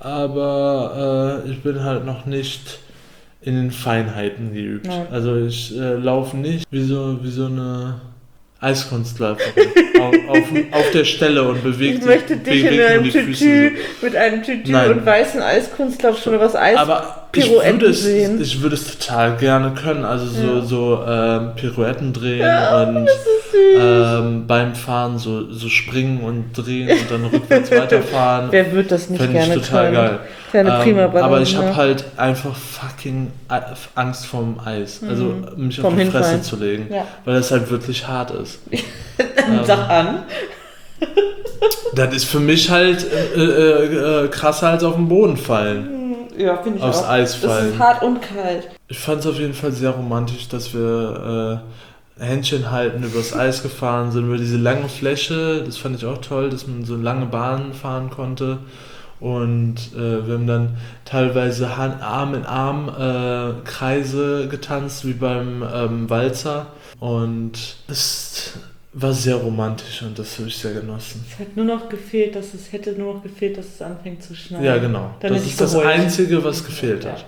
aber äh, ich bin halt noch nicht in den Feinheiten geübt. Nein. Also ich äh, laufe nicht wie so, wie so eine Eiskunstläuferin auf, auf, auf der Stelle und bewegt Ich möchte dich in bewegt nur einem die Füße Tütü, so. mit einem Tütü Nein. und weißen Eiskunstlaufschuhe, was Eis Aber ich Pirouetten würde, es, sehen. ich würde es total gerne können. Also so, Ja. so ähm, Pirouetten drehen Ja, und das ist süß. ähm, beim Fahren so, so springen und drehen und dann rückwärts weiterfahren. Wer wird das nicht Fände ich gerne total können? geil. Kleine Ähm, prima aber ich habe Ballerina. halt einfach fucking A- Angst vorm Eis. Also Mhm. mich Vom auf die Fresse Hinfallen. zu legen. Ja. Weil das halt wirklich hart ist. Sag an. Das ist für mich halt äh, äh, äh, krasser als auf den Boden fallen. Ja, finde ich Aufs auch. Eis Das fallen. ist hart und kalt. Ich fand es auf jeden Fall sehr romantisch, dass wir äh, Händchen halten übers Eis gefahren sind, über diese lange Fläche. Das fand ich auch toll, dass man so lange Bahnen fahren konnte. Und äh, wir haben dann teilweise Hand, Arm in Arm äh, Kreise getanzt, wie beim ähm, Walzer. Und es war sehr romantisch und das habe ich sehr genossen. Es hat nur noch gefehlt, dass es hätte nur noch gefehlt, dass es anfängt zu schneien. Ja, genau. Dann das hätte ich ist das geheult. Einzige, was gefehlt hat.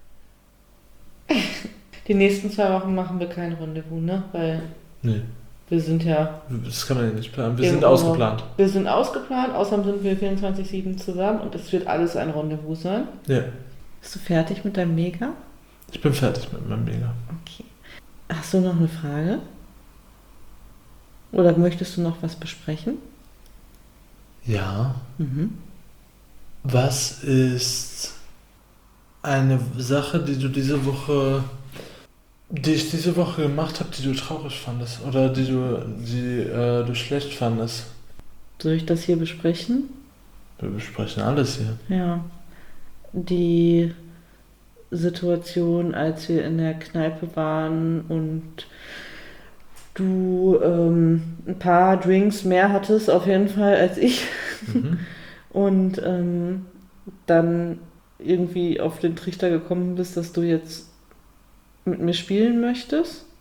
Die nächsten zwei Wochen machen wir kein Rendezvous, ne? Weil Nee, wir sind ja... das kann man ja nicht planen. Wir im sind Urlaub. ausgeplant. Wir sind ausgeplant, außerdem sind wir vierundzwanzig sieben zusammen und es wird alles ein Rendezvous sein. Ja, Bist du fertig mit deinem Mega? ich bin fertig mit meinem Mega. Okay. Hast du noch eine Frage? Oder möchtest du noch was besprechen? Ja. Mhm. Was ist eine Sache, die du diese Woche, die ich diese Woche gemacht habe, die du traurig fandest oder die du, die äh, du schlecht fandest? Soll ich das hier besprechen? Wir besprechen alles hier. Ja. Die Situation, als wir in der Kneipe waren und du ähm, ein paar Drinks mehr hattest, auf jeden Fall, als ich. Mhm. Und ähm, dann irgendwie auf den Trichter gekommen bist, dass du jetzt mit mir spielen möchtest.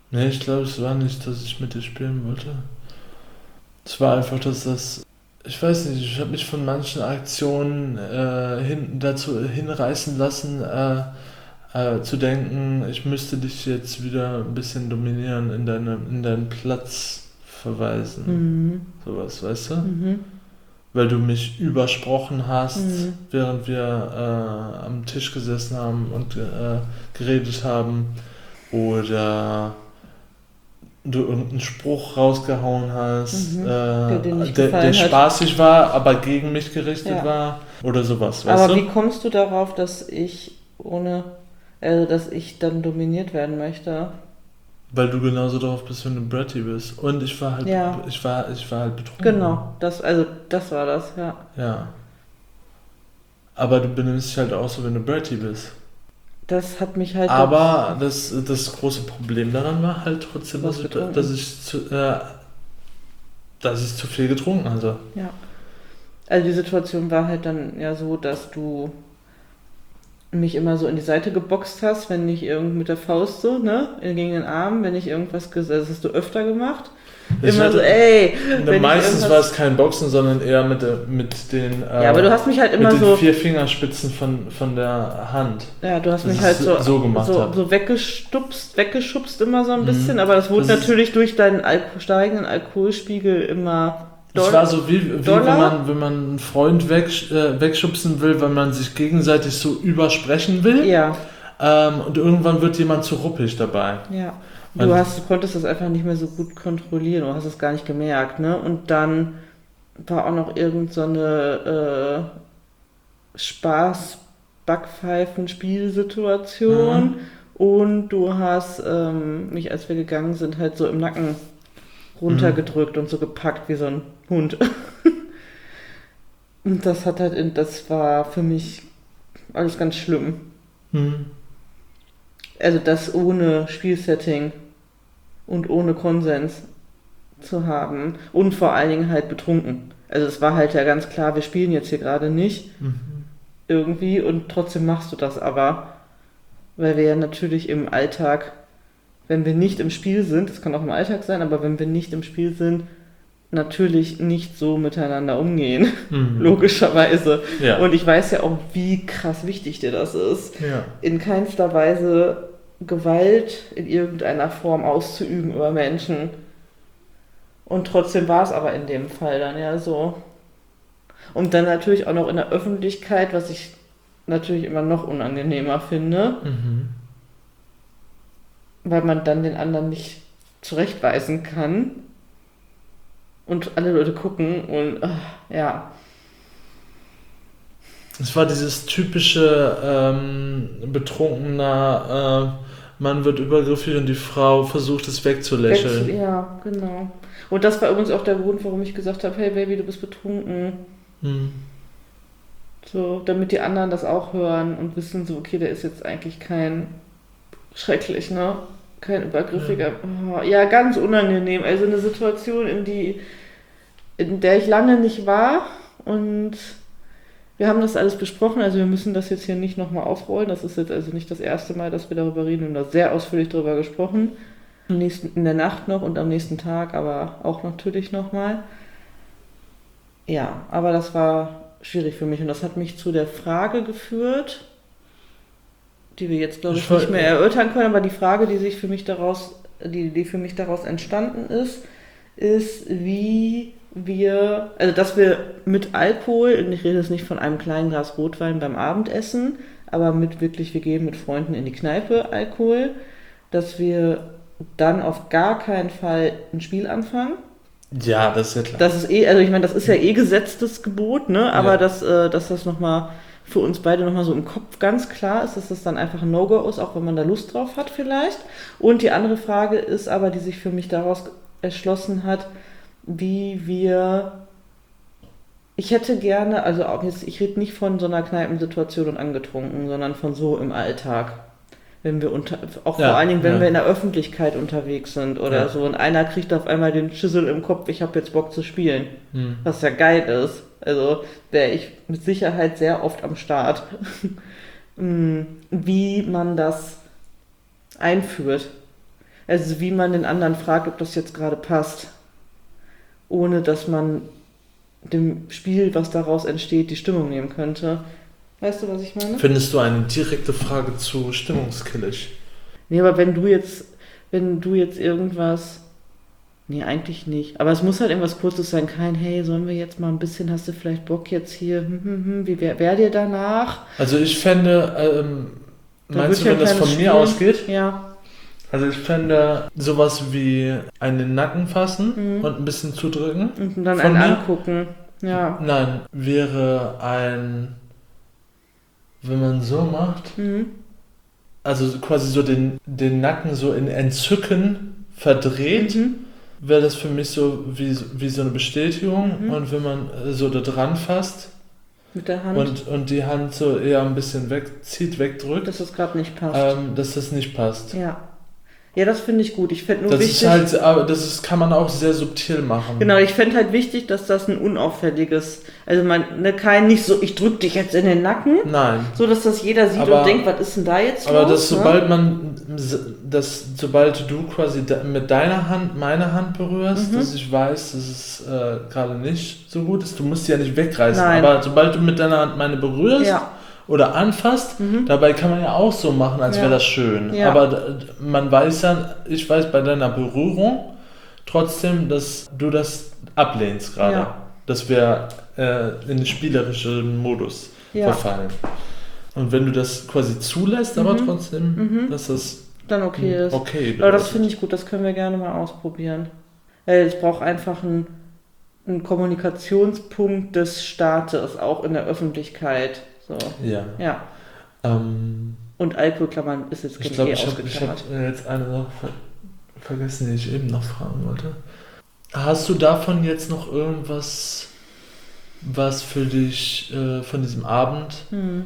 Nee, ich glaube, es war nicht, dass ich mit dir spielen wollte. Es war einfach, dass das. Ich weiß nicht, ich habe mich von manchen Aktionen äh, hin, dazu hinreißen lassen, äh, äh, zu denken, ich müsste dich jetzt wieder ein bisschen dominieren, in, deine, in deinen Platz verweisen. Mhm. Sowas, weißt du? Mhm. Weil du mich übersprochen hast, Mhm. während wir äh, am Tisch gesessen haben und äh, geredet haben. Oder du irgendeinen Spruch rausgehauen hast, Mhm. äh, Der dir nicht der, der gefallen hat. spaßig war, aber gegen mich gerichtet Ja. war. Oder sowas, weißt Aber du? wie kommst du darauf, dass ich ohne, also dass ich dann dominiert werden möchte? Weil du genauso drauf bist, wenn du Bratty bist. Und ich war halt, Ja, ich war, ich war halt betrunken. genau. Das, also das war das, ja. Ja. Aber du benimmst dich halt auch so, wenn du Bratty bist. Das hat mich halt Aber das, das große Problem daran war halt trotzdem, dass Was ich, getrunken? dass ich, zu, äh, dass ich zu viel getrunken hatte. Ja. Also die Situation war halt dann ja so, dass du mich immer so in die Seite geboxt hast, wenn ich irgend mit der Faust so, ne, gegen den Arm, wenn ich irgendwas gesagt habe, das hast du öfter gemacht. Ich Immer hatte- so, ey, Ne, wenn ich meistens irgendwas- war es kein Boxen, sondern eher mit, der, mit den, äh, Ja, aber du hast mich halt immer mit den so, vier Fingerspitzen von, von der Hand. ja, du hast dass mich ich halt so, so gemacht so, hab. so weggestupst, weggeschubst immer so ein Mhm. bisschen, aber das wurde Das ist- natürlich durch deinen Alko steigenden Alkoholspiegel immer Es war so wie, wie wenn, Dollar? man, wenn man einen Freund weg, äh, wegschubsen will, weil man sich gegenseitig so übersprechen will. Ja, Ähm, und irgendwann wird jemand zu ruppig dabei. ja. Und- Du hast, du konntest das einfach nicht mehr so gut kontrollieren, du hast es gar nicht gemerkt, ne? Und dann war auch noch irgend so eine äh, Spaß-Backpfeifen-Spielsituation. Mhm. Und du hast ähm, mich, als wir gegangen sind, halt so im Nacken runtergedrückt und so gepackt wie so ein Hund. Und das hat halt, in, das war für mich alles ganz schlimm. Mhm. Also das ohne Spielsetting und ohne Konsens zu haben und vor allen Dingen halt betrunken. Also es war halt ja ganz klar, wir spielen jetzt hier gerade nicht Mhm. irgendwie und trotzdem machst du das aber, weil wir ja natürlich im Alltag, wenn wir nicht im Spiel sind, das kann auch im Alltag sein, aber wenn wir nicht im Spiel sind, natürlich nicht so miteinander umgehen, Mhm. logischerweise. Ja. Und ich weiß ja auch, wie krass wichtig dir das ist, ja. in keinster Weise Gewalt in irgendeiner Form auszuüben über Menschen. Und trotzdem war es aber in dem Fall dann ja so. Und dann natürlich auch noch in der Öffentlichkeit, was ich natürlich immer noch unangenehmer finde, Mhm. weil man dann den anderen nicht zurechtweisen kann. Und alle Leute gucken und ach, ja. Es war dieses typische ähm, betrunkener äh, Mann wird übergriffig und die Frau versucht es wegzulächeln. Ja, genau. Und das war übrigens auch der Grund, warum ich gesagt habe, hey Baby, du bist betrunken. Mhm. So, damit die anderen das auch hören und wissen so, okay, der ist jetzt eigentlich kein schrecklich, ne? Kein übergriffiger. Oh, ja, ganz unangenehm. Also eine Situation, in die, in der ich lange nicht war und wir haben das alles besprochen, also wir müssen das jetzt hier nicht nochmal aufrollen. Das ist jetzt also nicht das erste Mal, dass wir darüber reden. Wir haben da sehr ausführlich darüber gesprochen. Am nächsten, in der Nacht noch und am nächsten Tag, aber auch natürlich nochmal. Ja, aber das war schwierig für mich und das hat mich zu der Frage geführt, die wir jetzt, glaube ich, Ich war- nicht mehr erörtern können, aber die Frage, die sich für mich daraus, die, die für mich daraus entstanden ist, ist, wie wir, also dass wir mit Alkohol, und ich rede jetzt nicht von einem kleinen Glas Rotwein beim Abendessen, aber mit wirklich, wir gehen mit Freunden in die Kneipe Alkohol, dass wir dann auf gar keinen Fall ein Spiel anfangen. Ja, das ist ja klar. Das ist eh, also ich meine, das ist ja eh gesetztes Gebot, ne? Aber Ja. dass, äh, dass das nochmal für uns beide nochmal so im Kopf ganz klar ist, dass das dann einfach ein No-Go ist, auch wenn man da Lust drauf hat vielleicht. Und die andere Frage ist aber, die sich für mich daraus erschlossen hat, wie wir, ich hätte gerne, also auch jetzt, ich rede nicht von so einer Kneipensituation und angetrunken, sondern von so im Alltag. Wenn wir unter, auch Ja, vor allen Dingen, wenn ja. wir in der Öffentlichkeit unterwegs sind oder Ja. so und einer kriegt auf einmal den Schüssel im Kopf, ich habe jetzt Bock zu spielen. Mhm. Was ja geil ist. Also wäre ich mit Sicherheit sehr oft am Start. Mm, wie man das einführt. Also wie man den anderen fragt, ob das jetzt gerade passt. Ohne dass man dem Spiel, was daraus entsteht, die Stimmung nehmen könnte. Weißt du, was ich meine? Findest du eine direkte Frage zu stimmungskillig? Nee, aber wenn du jetzt, wenn du jetzt irgendwas... Nee, eigentlich nicht. Aber es muss halt irgendwas Kurzes sein. Kein, hey, sollen wir jetzt mal ein bisschen, hast du vielleicht Bock jetzt hier, hm, hm, hm, wie wär, wär dir danach? Also ich fände, ähm, Da meinst du, wird ja wenn das ein von kleines mir Spiel. ausgeht? Ja. Also ich fände sowas wie einen Nacken fassen Mhm. und ein bisschen zudrücken. Und dann Von einen mir? angucken. Ja. Nein, wäre ein, wenn man so macht, Mhm. also quasi so den, den Nacken so in Entzücken verdreht, Mhm. wäre das für mich so wie, wie so eine Bestätigung. Mhm. Und wenn man äh, so da dran fasst Mit der Hand, und, und die Hand so eher ein bisschen wegzieht, wegdrückt, dass das gerade nicht passt. ähm, dass das nicht passt. Ja. Ja, das finde ich gut. Ich fände nur Das wichtig... ist halt, aber das ist, kann man auch sehr subtil machen. Genau, ich fände halt wichtig, dass das ein unauffälliges... Also man, ne, kein nicht so, ich drück dich jetzt in den Nacken, Nein. so dass das jeder sieht Aber- und denkt, was ist denn da jetzt Aber los? dass ne? sobald man, dass sobald du quasi de- mit deiner Hand meine Hand berührst, Mhm. dass ich weiß, dass es äh, gerade nicht so gut ist, du musst sie ja nicht wegreißen, Nein. aber sobald du mit deiner Hand meine berührst Ja. oder anfasst, Mhm. dabei kann man ja auch so machen, als Ja. wäre das schön. Ja. Aber d- man weiß ja, ich weiß bei deiner Berührung trotzdem, dass du das ablehnst gerade. Ja. Dass wir äh, in den spielerischen Modus Ja. verfallen. Und wenn du das quasi zulässt, aber Mhm. trotzdem, Mhm. dass das Dann okay ist. okay Aber das bedeutet. finde ich gut, das können wir gerne mal ausprobieren. Weil es braucht einfach einen, einen Kommunikationspunkt des Staates, auch in der Öffentlichkeit. So. Ja. Ja. Ähm, Und Alkoholklammern ist jetzt ich eh glaube, ich habe ich hab ausgeklammert. jetzt eine Sache ver vergessen, die ich eben noch fragen wollte. Hast du davon jetzt noch irgendwas, was für dich äh, von diesem Abend Hm.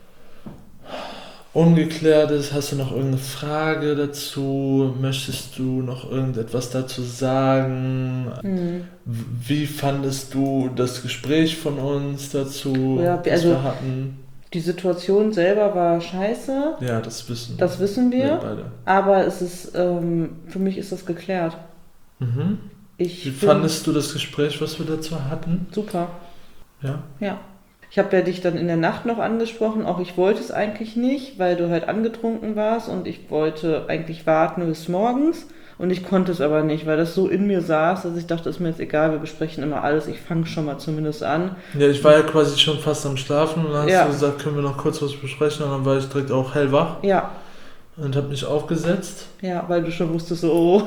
ungeklärt ist? Hast du noch irgendeine Frage dazu? Möchtest du noch irgendetwas dazu sagen? Hm. W- Wie fandest du das Gespräch von uns dazu, Ja, das also- wir hatten? Die Situation selber war scheiße, Ja, das wissen das wissen wir, beide. aber es ist, ähm, für mich ist das geklärt. Mhm. Ich Wie bin fandest du das Gespräch, was wir dazu hatten? super. Ja. Ja. Ich habe ja dich dann in der Nacht noch angesprochen, auch ich wollte es eigentlich nicht, weil du halt angetrunken warst und ich wollte eigentlich warten bis morgens und ich konnte es aber nicht, weil das so in mir saß, dass ich dachte, ist mir jetzt egal, wir besprechen immer alles, ich fange schon mal zumindest an. Ja, ich war ja quasi schon fast am Schlafen und dann hast Ja. du gesagt, können wir noch kurz was besprechen und dann war ich direkt auch hellwach Ja, und habe mich aufgesetzt. ja, weil du schon wusstest, so, oh.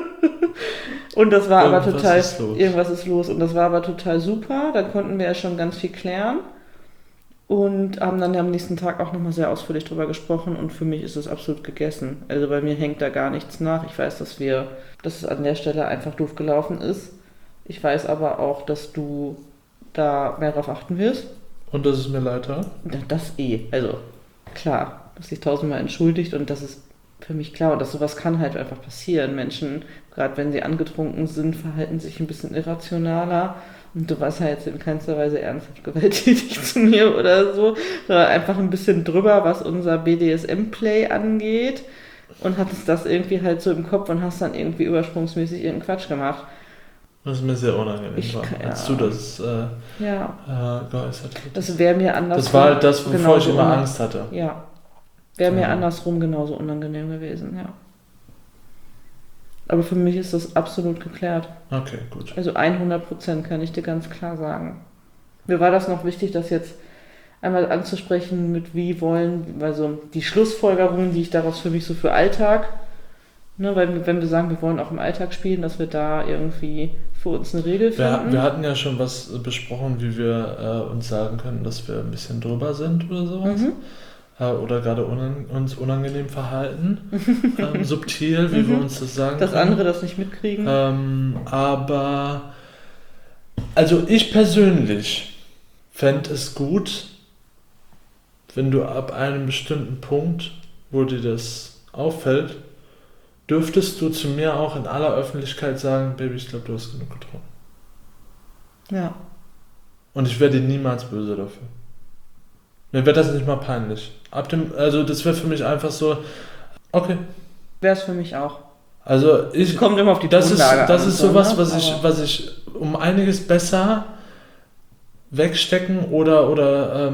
Und das war aber Irgendwas total, ist los. irgendwas ist los und das war aber total super, da konnten wir ja schon ganz viel klären. Und haben dann am nächsten Tag auch nochmal sehr ausführlich drüber gesprochen und für mich ist es absolut gegessen. Also bei mir hängt da gar nichts nach. Ich weiß, dass wir, dass es an der Stelle einfach doof gelaufen ist. Ich weiß aber auch, dass du da mehr drauf achten wirst. Und dass es mir leid tat. Ja, das eh. Also klar, du hast dich tausendmal entschuldigt und das ist für mich klar. Und dass sowas kann halt einfach passieren. Menschen, gerade wenn sie angetrunken sind, verhalten sich ein bisschen irrationaler. Und du warst ja jetzt in keinster Weise ernsthaft gewalttätig zu mir oder so, sondern einfach ein bisschen drüber, was unser B D S M-Play angeht und hattest das irgendwie halt so im Kopf und hast dann irgendwie übersprungsmäßig irgendeinen Quatsch gemacht. Was mir sehr unangenehm Ich war, kann- als ja. du das äh, Ja, äh, geäußert hast. das wäre mir andersrum. Das war halt das, wovor genauso ich immer un- Angst hatte. Ja, wäre mir Ja. andersrum genauso unangenehm gewesen, ja. Aber für mich ist das absolut geklärt. Okay, gut. Also hundert Prozent kann ich dir ganz klar sagen. Mir war das noch wichtig, das jetzt einmal anzusprechen mit wie wollen, also die Schlussfolgerungen, die ich daraus für mich so für Alltag, ne, weil wir- wenn wir sagen, wir wollen auch im Alltag spielen, dass wir da irgendwie für uns eine Regel Wir, finden. wir hatten ja schon was äh, besprochen, wie wir äh, uns sagen können, dass wir ein bisschen drüber sind oder sowas. Mhm. Äh, oder gerade unan uns unangenehm verhalten. ähm, subtil, wie wir Mhm. uns das sagen Dass können. andere das nicht mitkriegen. Ähm, aber, also ich persönlich fände es gut, wenn du ab einem bestimmten Punkt, wo dir das auffällt, dürftest du zu mir auch in aller Öffentlichkeit sagen, Baby, ich glaube, du hast genug getrunken. Ja. Und ich wäre dir niemals böse dafür. Mir wäre das nicht mal peinlich. Ab dem, also das wäre für mich einfach so, okay. Wäre es für mich auch. Also ich... Kommt immer auf die Das ist, Tonlage das an, ist so, sowas, ne? was ich, was ich um einiges besser wegstecken oder, oder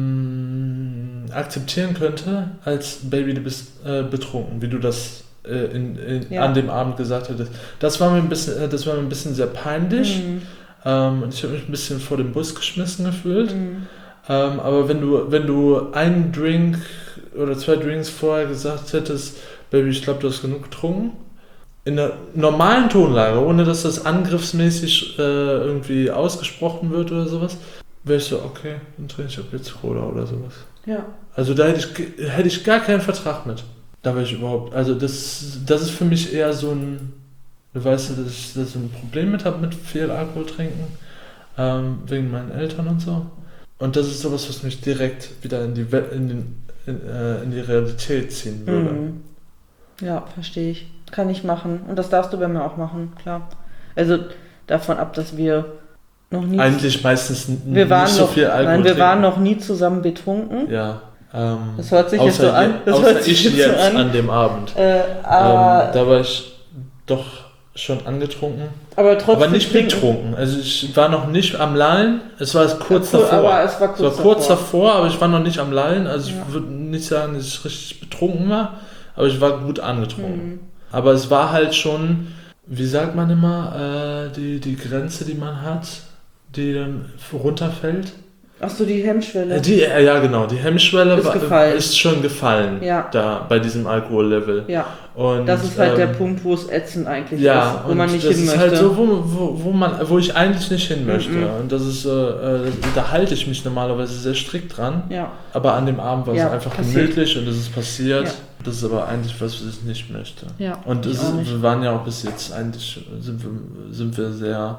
ähm, akzeptieren könnte, als Baby, du bist äh, betrunken, wie du das äh, in, in, Ja. an dem Abend gesagt hattest. Das war mir ein bisschen, äh, das war mir ein bisschen sehr peinlich. Mhm. Ähm, und ich habe mich ein bisschen vor den Bus geschmissen gefühlt. Mhm. Ähm, aber wenn du, wenn du einen Drink oder zwei Drinks vorher gesagt hättest, Baby, ich glaube, du hast genug getrunken, in der normalen Tonlage, ohne dass das angriffsmäßig äh, irgendwie ausgesprochen wird oder sowas, wäre ich so, okay, dann trinke ich ab jetzt Cola oder sowas. Ja. Also da hätte ich, hätte ich gar keinen Vertrag mit. Da wäre ich überhaupt, also das, das ist für mich eher so ein, du weißt ja, dass ich da so ein Problem mit habe, mit viel Alkohol trinken, ähm, wegen meinen Eltern und so. Und das ist sowas, was mich direkt wieder in die, We- in den, in, äh, in die Realität ziehen würde. Mhm. Ja, verstehe ich. Kann ich machen. Und das darfst du bei mir auch machen, klar. Also davon ab, dass wir noch nie... Eigentlich meistens n- wir waren nicht so noch, viel Alkohol Nein, wir trinken. waren noch nie zusammen betrunken. Ja. Ähm, Das hört sich jetzt außer so an. je- Das außer hört sich ich jetzt so jetzt an. an dem Abend. Äh, Ähm, aber, da war ich doch schon angetrunken. aber trotzdem Aber nicht trinken. betrunken. Also ich war noch nicht am Lallen. Es war kurz Cool, davor. aber es war kurz es war kurz davor. davor, aber ich war noch nicht am Lallen. Also Ja. ich würde nicht sagen, dass ich richtig betrunken war, aber ich war gut angetrunken. Mhm. Aber es war halt schon, wie sagt man immer, äh, die, die Grenze, die man hat, die dann runterfällt. Ach so, die Hemmschwelle. Äh, Die, äh, ja, genau, die Hemmschwelle Ist war, gefallen. ist schon gefallen, Ja. da bei diesem Alkohollevel. Ja, Und, das ist halt der ähm, Punkt, wo es ätzend eigentlich ja, ist, wo und man nicht das hin ist möchte. halt so, wo, wo, wo, man, wo ich eigentlich nicht hin möchte. Mhm. Und das ist, äh, äh, da halte ich mich normalerweise sehr strikt dran. Ja, Aber an dem Abend war Ja, es einfach passiert. gemütlich und es ist passiert. Ja. Das ist aber eigentlich was, was ich nicht möchte. ja. Und ich es auch ist, nicht. wir waren ja auch bis jetzt eigentlich, sind wir, sind wir sehr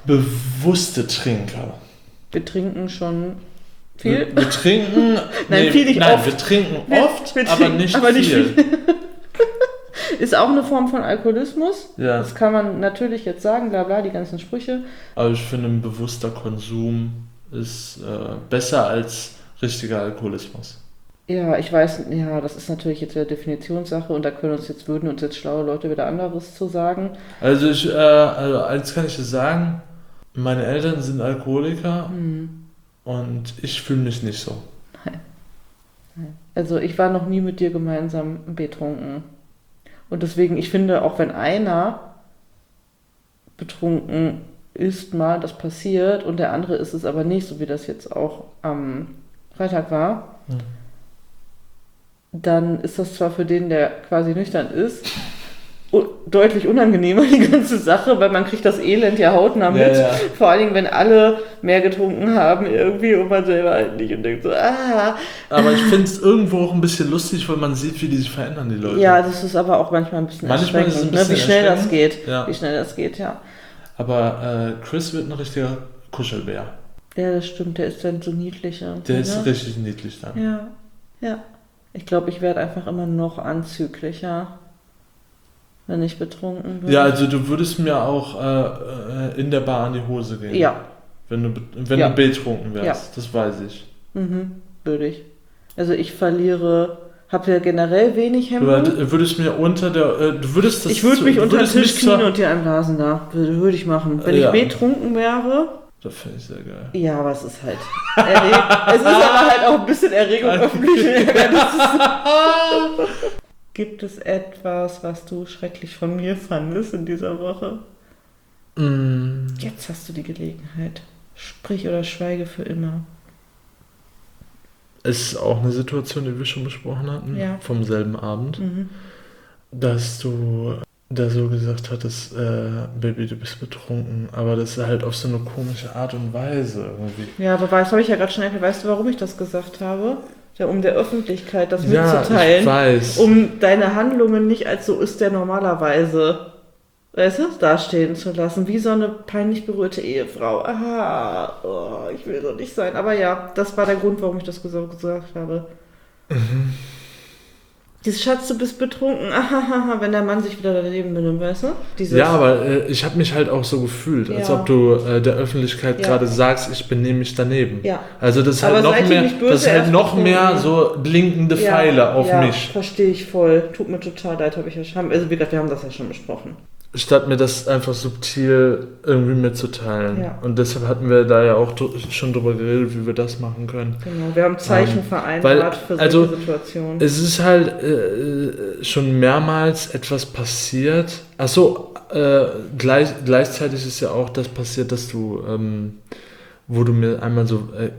bewusste Trinker. Wir trinken schon viel. Wir, wir trinken, Nein, nee, viel nicht nein, oft. wir trinken Wir- oft, wir aber trinken, nicht aber nicht viel. viel. Ist auch eine Form von Alkoholismus. Ja. Das kann man natürlich jetzt sagen, bla bla, die ganzen Sprüche. Aber ich finde, ein bewusster Konsum ist äh, besser als richtiger Alkoholismus. Ja, ich weiß, ja, das ist natürlich jetzt wieder Definitionssache und da können uns jetzt, würden uns jetzt schlaue Leute wieder anderes zu sagen. Also, ich, äh, also eins kann ich dir sagen, meine Eltern sind Alkoholiker Hm. und ich fühle mich nicht so. Also ich war noch nie mit dir gemeinsam betrunken. Und deswegen, ich finde, auch wenn einer betrunken ist mal, das passiert, und der andere ist es aber nicht, so wie das jetzt auch am Freitag war, Hm. dann ist das zwar für den, der quasi nüchtern ist, u- deutlich unangenehmer, die ganze Sache, weil man kriegt das Elend ja hautnah mit. Ja, ja. Vor allen Dingen, wenn alle mehr getrunken haben irgendwie und man selber halt nicht und denkt so, ah. Aber ich finde es irgendwo auch ein bisschen lustig, weil man sieht, wie die sich verändern, die Leute. Ja, das ist aber auch manchmal ein bisschen Manchmal ist es ein erschreckend, ne? Wie bisschen schnell das erschreckend. geht. Ja. Wie schnell das geht, ja. Aber äh, Chris wird ein richtiger Kuschelbär. Ja, das stimmt, der ist dann so niedlich. Der irgendwie, ist ne? richtig niedlich dann. Ja, ja. Ich glaube, ich werde einfach immer noch anzüglicher, wenn ich betrunken bin. Ja, also du würdest mir auch äh, äh, in der Bar an die Hose gehen. Ja, Wenn du, be- wenn Ja. du betrunken wärst. Ja. Das weiß ich. mhm, würde ich. Also ich verliere, habe ja generell wenig Du Hemmungen. äh, würdest mir unter der... Äh, du würdest das Ich würde zu- mich du unter den würdest Tisch mich zur- knien und dir einblasen da. Würde, würde ich machen. Wenn Ja. ich betrunken wäre, Das finde ich sehr geil. ja, aber es ist halt. Erreg es ist aber halt auch ein bisschen Erregung öffentlichen Ärgernisses. Gibt es etwas, was du schrecklich von mir fandest in dieser Woche? Mm, Jetzt hast du die Gelegenheit. Sprich oder schweige für immer. es ist auch eine Situation, die wir schon besprochen hatten, Ja. vom selben Abend, Mhm. dass du da so gesagt hattest, äh, Baby, du bist betrunken, aber das ist halt auf so eine komische Art und Weise irgendwie. Ja, aber das habe ich ja gerade schon erklärt. Weißt du, warum ich das gesagt habe? Ja, um der Öffentlichkeit das Ja, ich mitzuteilen. weiß. Um deine Handlungen nicht als so ist der normalerweise, weißt du, dastehen zu lassen. Wie so eine peinlich berührte Ehefrau. Aha, oh, ich will so nicht sein. Aber ja, das war der Grund, warum ich das ges- gesagt habe. Dieses Schatz, du bist betrunken, ahaha, wenn der Mann sich wieder daneben benimmt, weißt du? Dieses, Ja, aber äh, ich habe mich halt auch so gefühlt, als Ja. ob du äh, der Öffentlichkeit Ja. gerade sagst, ich benehme mich daneben. Ja. Also das ist Aber halt noch seid ihr mehr, nicht böse das ist halt erst noch mehr betrunken? so blinkende Ja, Pfeile auf ja, mich. verstehe ich voll. Tut mir total leid, habe ich ja schon. Also wie gesagt, wir haben das ja schon besprochen. Statt mir das einfach subtil irgendwie mitzuteilen. Ja. Und deshalb hatten wir da ja auch dr- schon drüber geredet, wie wir das machen können. Genau, wir haben Zeichen Ähm, vereinbart weil, für solche also, Situationen. Es ist halt äh, schon mehrmals etwas passiert. Achso, äh, gleich, gleichzeitig ist ja auch das passiert, dass du, ähm, wo du mir einmal so äh,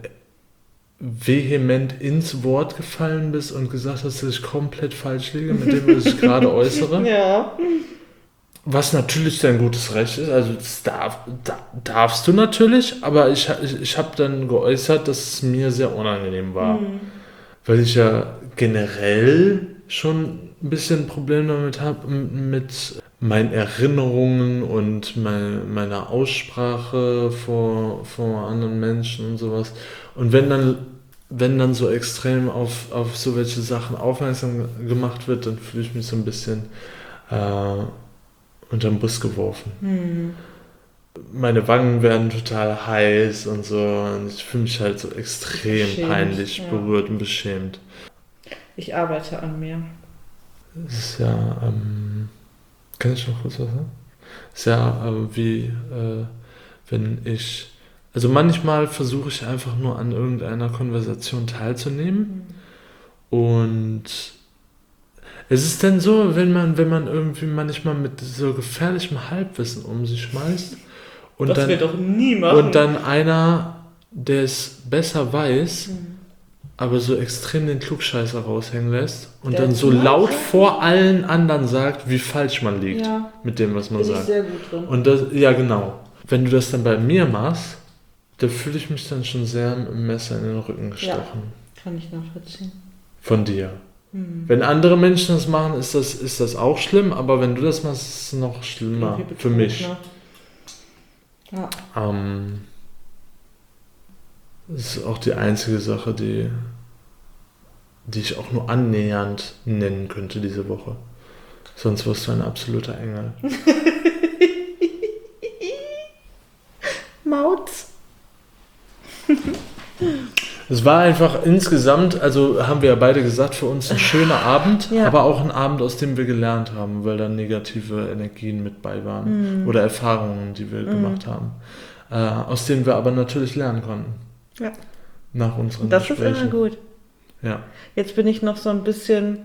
vehement ins Wort gefallen bist und gesagt hast, dass ich komplett falsch liege mit dem, was ich gerade äußere. Ja. Was natürlich dein gutes Recht ist, also das darf, da, darfst du natürlich, aber ich, ich, ich habe dann geäußert, dass es mir sehr unangenehm war. Mhm. Weil ich ja generell schon ein bisschen ein Problem damit habe, mit meinen Erinnerungen und mein, meiner Aussprache vor, vor anderen Menschen und sowas. Und wenn dann, wenn dann so extrem auf, auf so welche Sachen aufmerksam gemacht wird, dann fühle ich mich so ein bisschen äh, unterm Bus geworfen. Mhm. Meine Wangen werden total heiß und so. Und ich fühle mich halt so extrem Beschämt, peinlich ja. berührt und beschämt. Ich arbeite an mir. Es ist ja, ähm, kann ich noch kurz was sagen? Es ist ja äh, wie, äh, wenn ich, also manchmal versuche ich einfach nur an irgendeiner Konversation teilzunehmen. Und es ist dann so, wenn man, wenn man irgendwie manchmal mit so gefährlichem Halbwissen um sich schmeißt und Was dann, wir doch nie machen. und dann einer, der es besser weiß, Mhm. aber so extrem den Klugscheißer raushängen lässt und Der dann so Klugscheißer? laut vor allen anderen sagt, wie falsch man liegt Ja, mit dem, was man bin ich sagt. sehr gut drin. Und das, ja genau. Wenn du das dann bei mir machst, da fühle ich mich dann schon sehr mit dem Messer in den Rücken gestochen. Kann ich nachvollziehen. Von dir. Mhm. Wenn andere Menschen das machen, ist das, ist das auch schlimm, aber wenn du das machst, ist es noch schlimmer Irgendwie für mich. betrunkener. Ja. Ähm, das ist auch die einzige Sache, die, die ich auch nur annähernd nennen könnte diese Woche. Sonst wirst du ein absoluter Engel. Mautz. Es war einfach insgesamt, also haben wir ja beide gesagt, für uns ein schöner Abend, Ja. aber auch ein Abend, aus dem wir gelernt haben, weil da negative Energien mit bei waren Mhm. oder Erfahrungen, die wir Mhm. gemacht haben, äh, aus denen wir aber natürlich lernen konnten. Ja. Nach unseren Das ist Gesprächen. immer gut. Ja. Jetzt bin ich noch so ein bisschen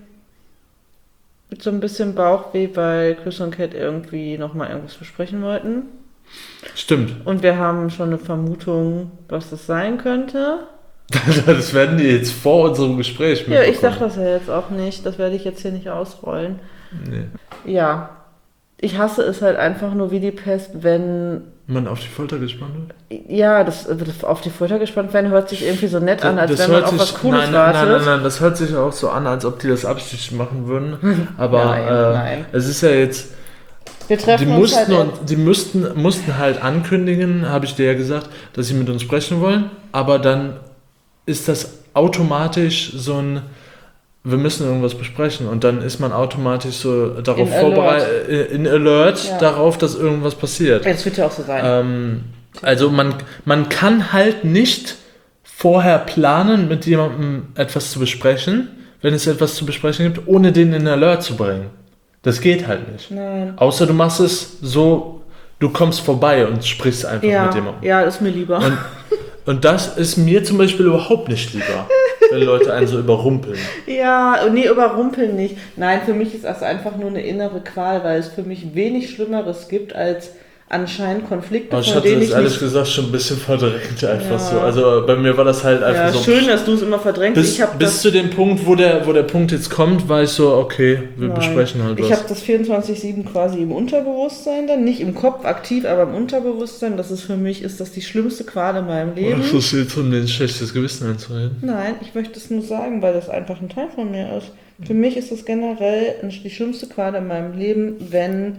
mit so ein bisschen Bauchweh, weil Chris und Kat irgendwie nochmal irgendwas besprechen wollten. Stimmt. Und wir haben schon eine Vermutung, was das sein könnte. Das werden die jetzt vor unserem Gespräch Ja, ich sag mitbekommen. das ja jetzt auch nicht. Das werde ich jetzt hier nicht ausrollen. Nee. Ja. Ich hasse es halt einfach nur wie die Pest, wenn. Man auf die Folter gespannt wird? Ja, das, das auf die Folter gespannt werden, hört sich irgendwie so nett an, als Das wenn man hört auf sich- was Cooles nein, nein, wartet. Nein, nein, nein, das hört sich auch so an, als ob die das absichtlich machen würden. Aber Nein, äh, nein. es ist ja jetzt, Wir die treffen uns mussten, halt. und, die mussten, mussten halt ankündigen, habe ich dir ja gesagt, dass sie mit uns sprechen wollen. Aber dann ist das automatisch so ein, wir müssen irgendwas besprechen. Und dann ist man automatisch so darauf In vorbereitet, in Alert Ja. darauf, dass irgendwas passiert. Das wird ja auch so sein. Ähm, also man, man kann halt nicht vorher planen, mit jemandem etwas zu besprechen, wenn es etwas zu besprechen gibt, ohne den in Alert zu bringen. Das geht halt nicht. Nein. Außer du machst es so, du kommst vorbei und sprichst einfach Ja, mit jemandem. ja, ist mir lieber. Und, und das ist mir zum Beispiel überhaupt nicht lieber, wenn Leute einen so überrumpeln. Ja, nee, überrumpeln nicht. Nein, für mich ist das einfach nur eine innere Qual, weil es für mich wenig Schlimmeres gibt als anscheinend Konflikte, Aber ich von hatte denen das ich ehrlich nicht... gesagt schon ein bisschen verdrängt einfach Ja. so. Also bei mir war das halt einfach Ja, so. schön, dass du es immer verdrängst. Bis, ich habe bis das, zu dem Punkt, wo der, wo der Punkt jetzt kommt, war ich so, okay, wir Nein. besprechen halt ich was. habe das vierundzwanzig sieben quasi im Unterbewusstsein dann, nicht im Kopf aktiv, aber im Unterbewusstsein. Das ist für mich, ist das die schlimmste Qual in meinem Leben. Ach, das ist jetzt, um den schlechtes Gewissen einzureden. Nein, ich möchte es nur sagen, weil das einfach ein Teil von mir ist. Für mich ist es generell die schlimmste Qual in meinem Leben, wenn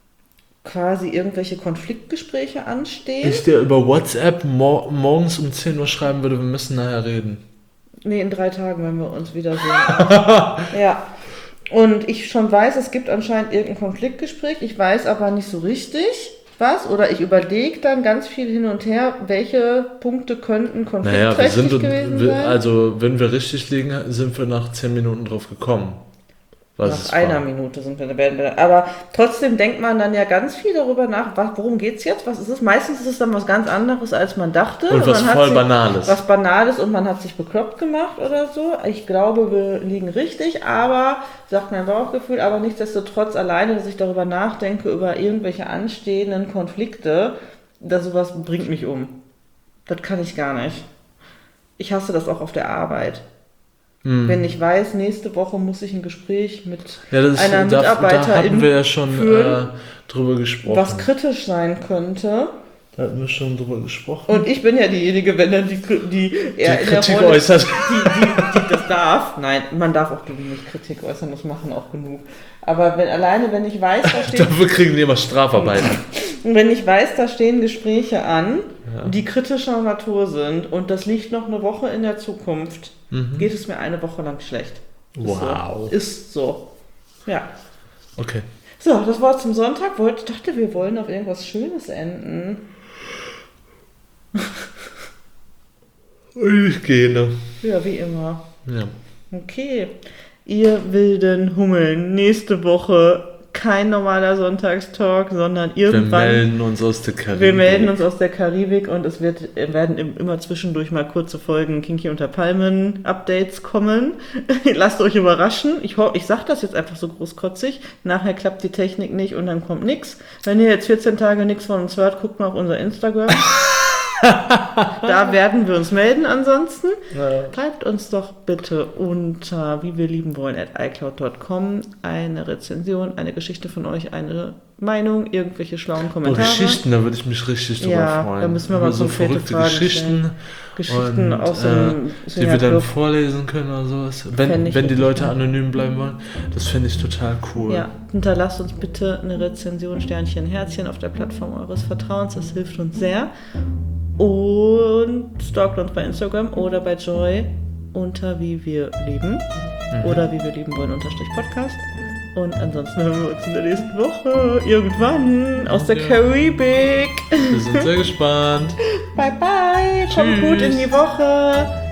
quasi irgendwelche Konfliktgespräche anstehen. Ich dir über WhatsApp mor morgens um zehn Uhr schreiben würde, wir müssen nachher reden. Nee, in drei Tagen, wenn wir uns wiedersehen. Ja. Und ich schon weiß, es gibt anscheinend irgendein Konfliktgespräch, ich weiß aber nicht so richtig was, oder ich überlege dann ganz viel hin und her, welche Punkte könnten Naja, wir konfliktträchtig sind, gewesen wir, sein. also wenn wir richtig liegen, sind wir nach zehn Minuten drauf gekommen. Was es Nach einer war. Minute sind wir, werden wir. Aber trotzdem denkt man dann ja ganz viel darüber nach, was, worum geht's jetzt? Was ist es? Meistens ist es dann was ganz anderes, als man dachte. Und was man hat voll sich, Banales. Was Banales und man hat sich bekloppt gemacht oder so. Ich glaube, wir liegen richtig, aber, sagt mein Bauchgefühl, aber nichtsdestotrotz alleine, dass ich darüber nachdenke, über irgendwelche anstehenden Konflikte, da sowas bringt mich um. Das kann ich gar nicht. Ich hasse das auch auf der Arbeit. Hm. Wenn ich weiß, nächste Woche muss ich ein Gespräch mit Ja, das ist, einer da, da Mitarbeiterin hatten wir ja schon führen, äh, drüber gesprochen. was kritisch sein könnte. Da hatten wir schon drüber gesprochen. Und ich bin ja diejenige, wenn dann die, die eher Die in der Kritik Rolle, äußert. Die, die, die das darf. Nein, man darf auch nicht Kritik äußern, das machen auch genug. Aber wenn, alleine, wenn ich weiß, da steht... Dafür kriegen die immer Strafarbeiten. Und wenn ich weiß, da stehen Gespräche an, Ja. die kritischer Natur sind und das liegt noch eine Woche in der Zukunft, Mhm. geht es mir eine Woche lang schlecht. Ist Wow. So. Ist so. Ja. Okay. So, das war zum Sonntag. Ich dachte, wir wollen auf irgendwas Schönes enden. Ich gehe, ne? Ja, wie immer. Ja. Okay. Ihr wilden Hummeln, nächste Woche kein normaler Sonntagstalk, sondern Wir irgendwann... melden uns aus der Karibik. Wir melden uns aus der Karibik und es wird, werden im- immer zwischendurch mal kurze Folgen Kinky unter Palmen Updates kommen. Lasst euch überraschen. Ich, ho- ich sag das jetzt einfach so großkotzig. Nachher klappt die Technik nicht und dann kommt nichts. Wenn ihr jetzt vierzehn Tage nichts von uns hört, guckt mal auf unser Instagram. Da werden wir uns melden ansonsten. Ja. Schreibt uns doch bitte unter wie wir lieben wollen at icloud Punkt com eine Rezension, eine Geschichte von euch, eine Meinung, irgendwelche schlauen Oh, Kommentare. Geschichten, da würde ich mich richtig drüber Ja, freuen. da müssen wir mal Über so konkrete verrückte Fragen Geschichten. stellen. Geschichten und, aus äh, dem die wir dann Swingerclub. vorlesen können oder sowas. Fänd Wenn, ich wenn die richtig Leute cool. anonym bleiben wollen. Das finde ich total cool. Ja, hinterlasst uns bitte eine Rezension, Sternchen, Herzchen auf der Plattform eures Vertrauens. Das hilft uns sehr. Und stalkt uns bei Instagram oder bei Joy unter wie wir lieben. Mhm. Oder wie wir lieben wollen unterstrich Podcast. Und ansonsten hören wir uns in der nächsten Woche irgendwann aus der Ja. Karibik. Wir sind sehr gespannt. Bye bye, kommt Tschüss. gut in die Woche.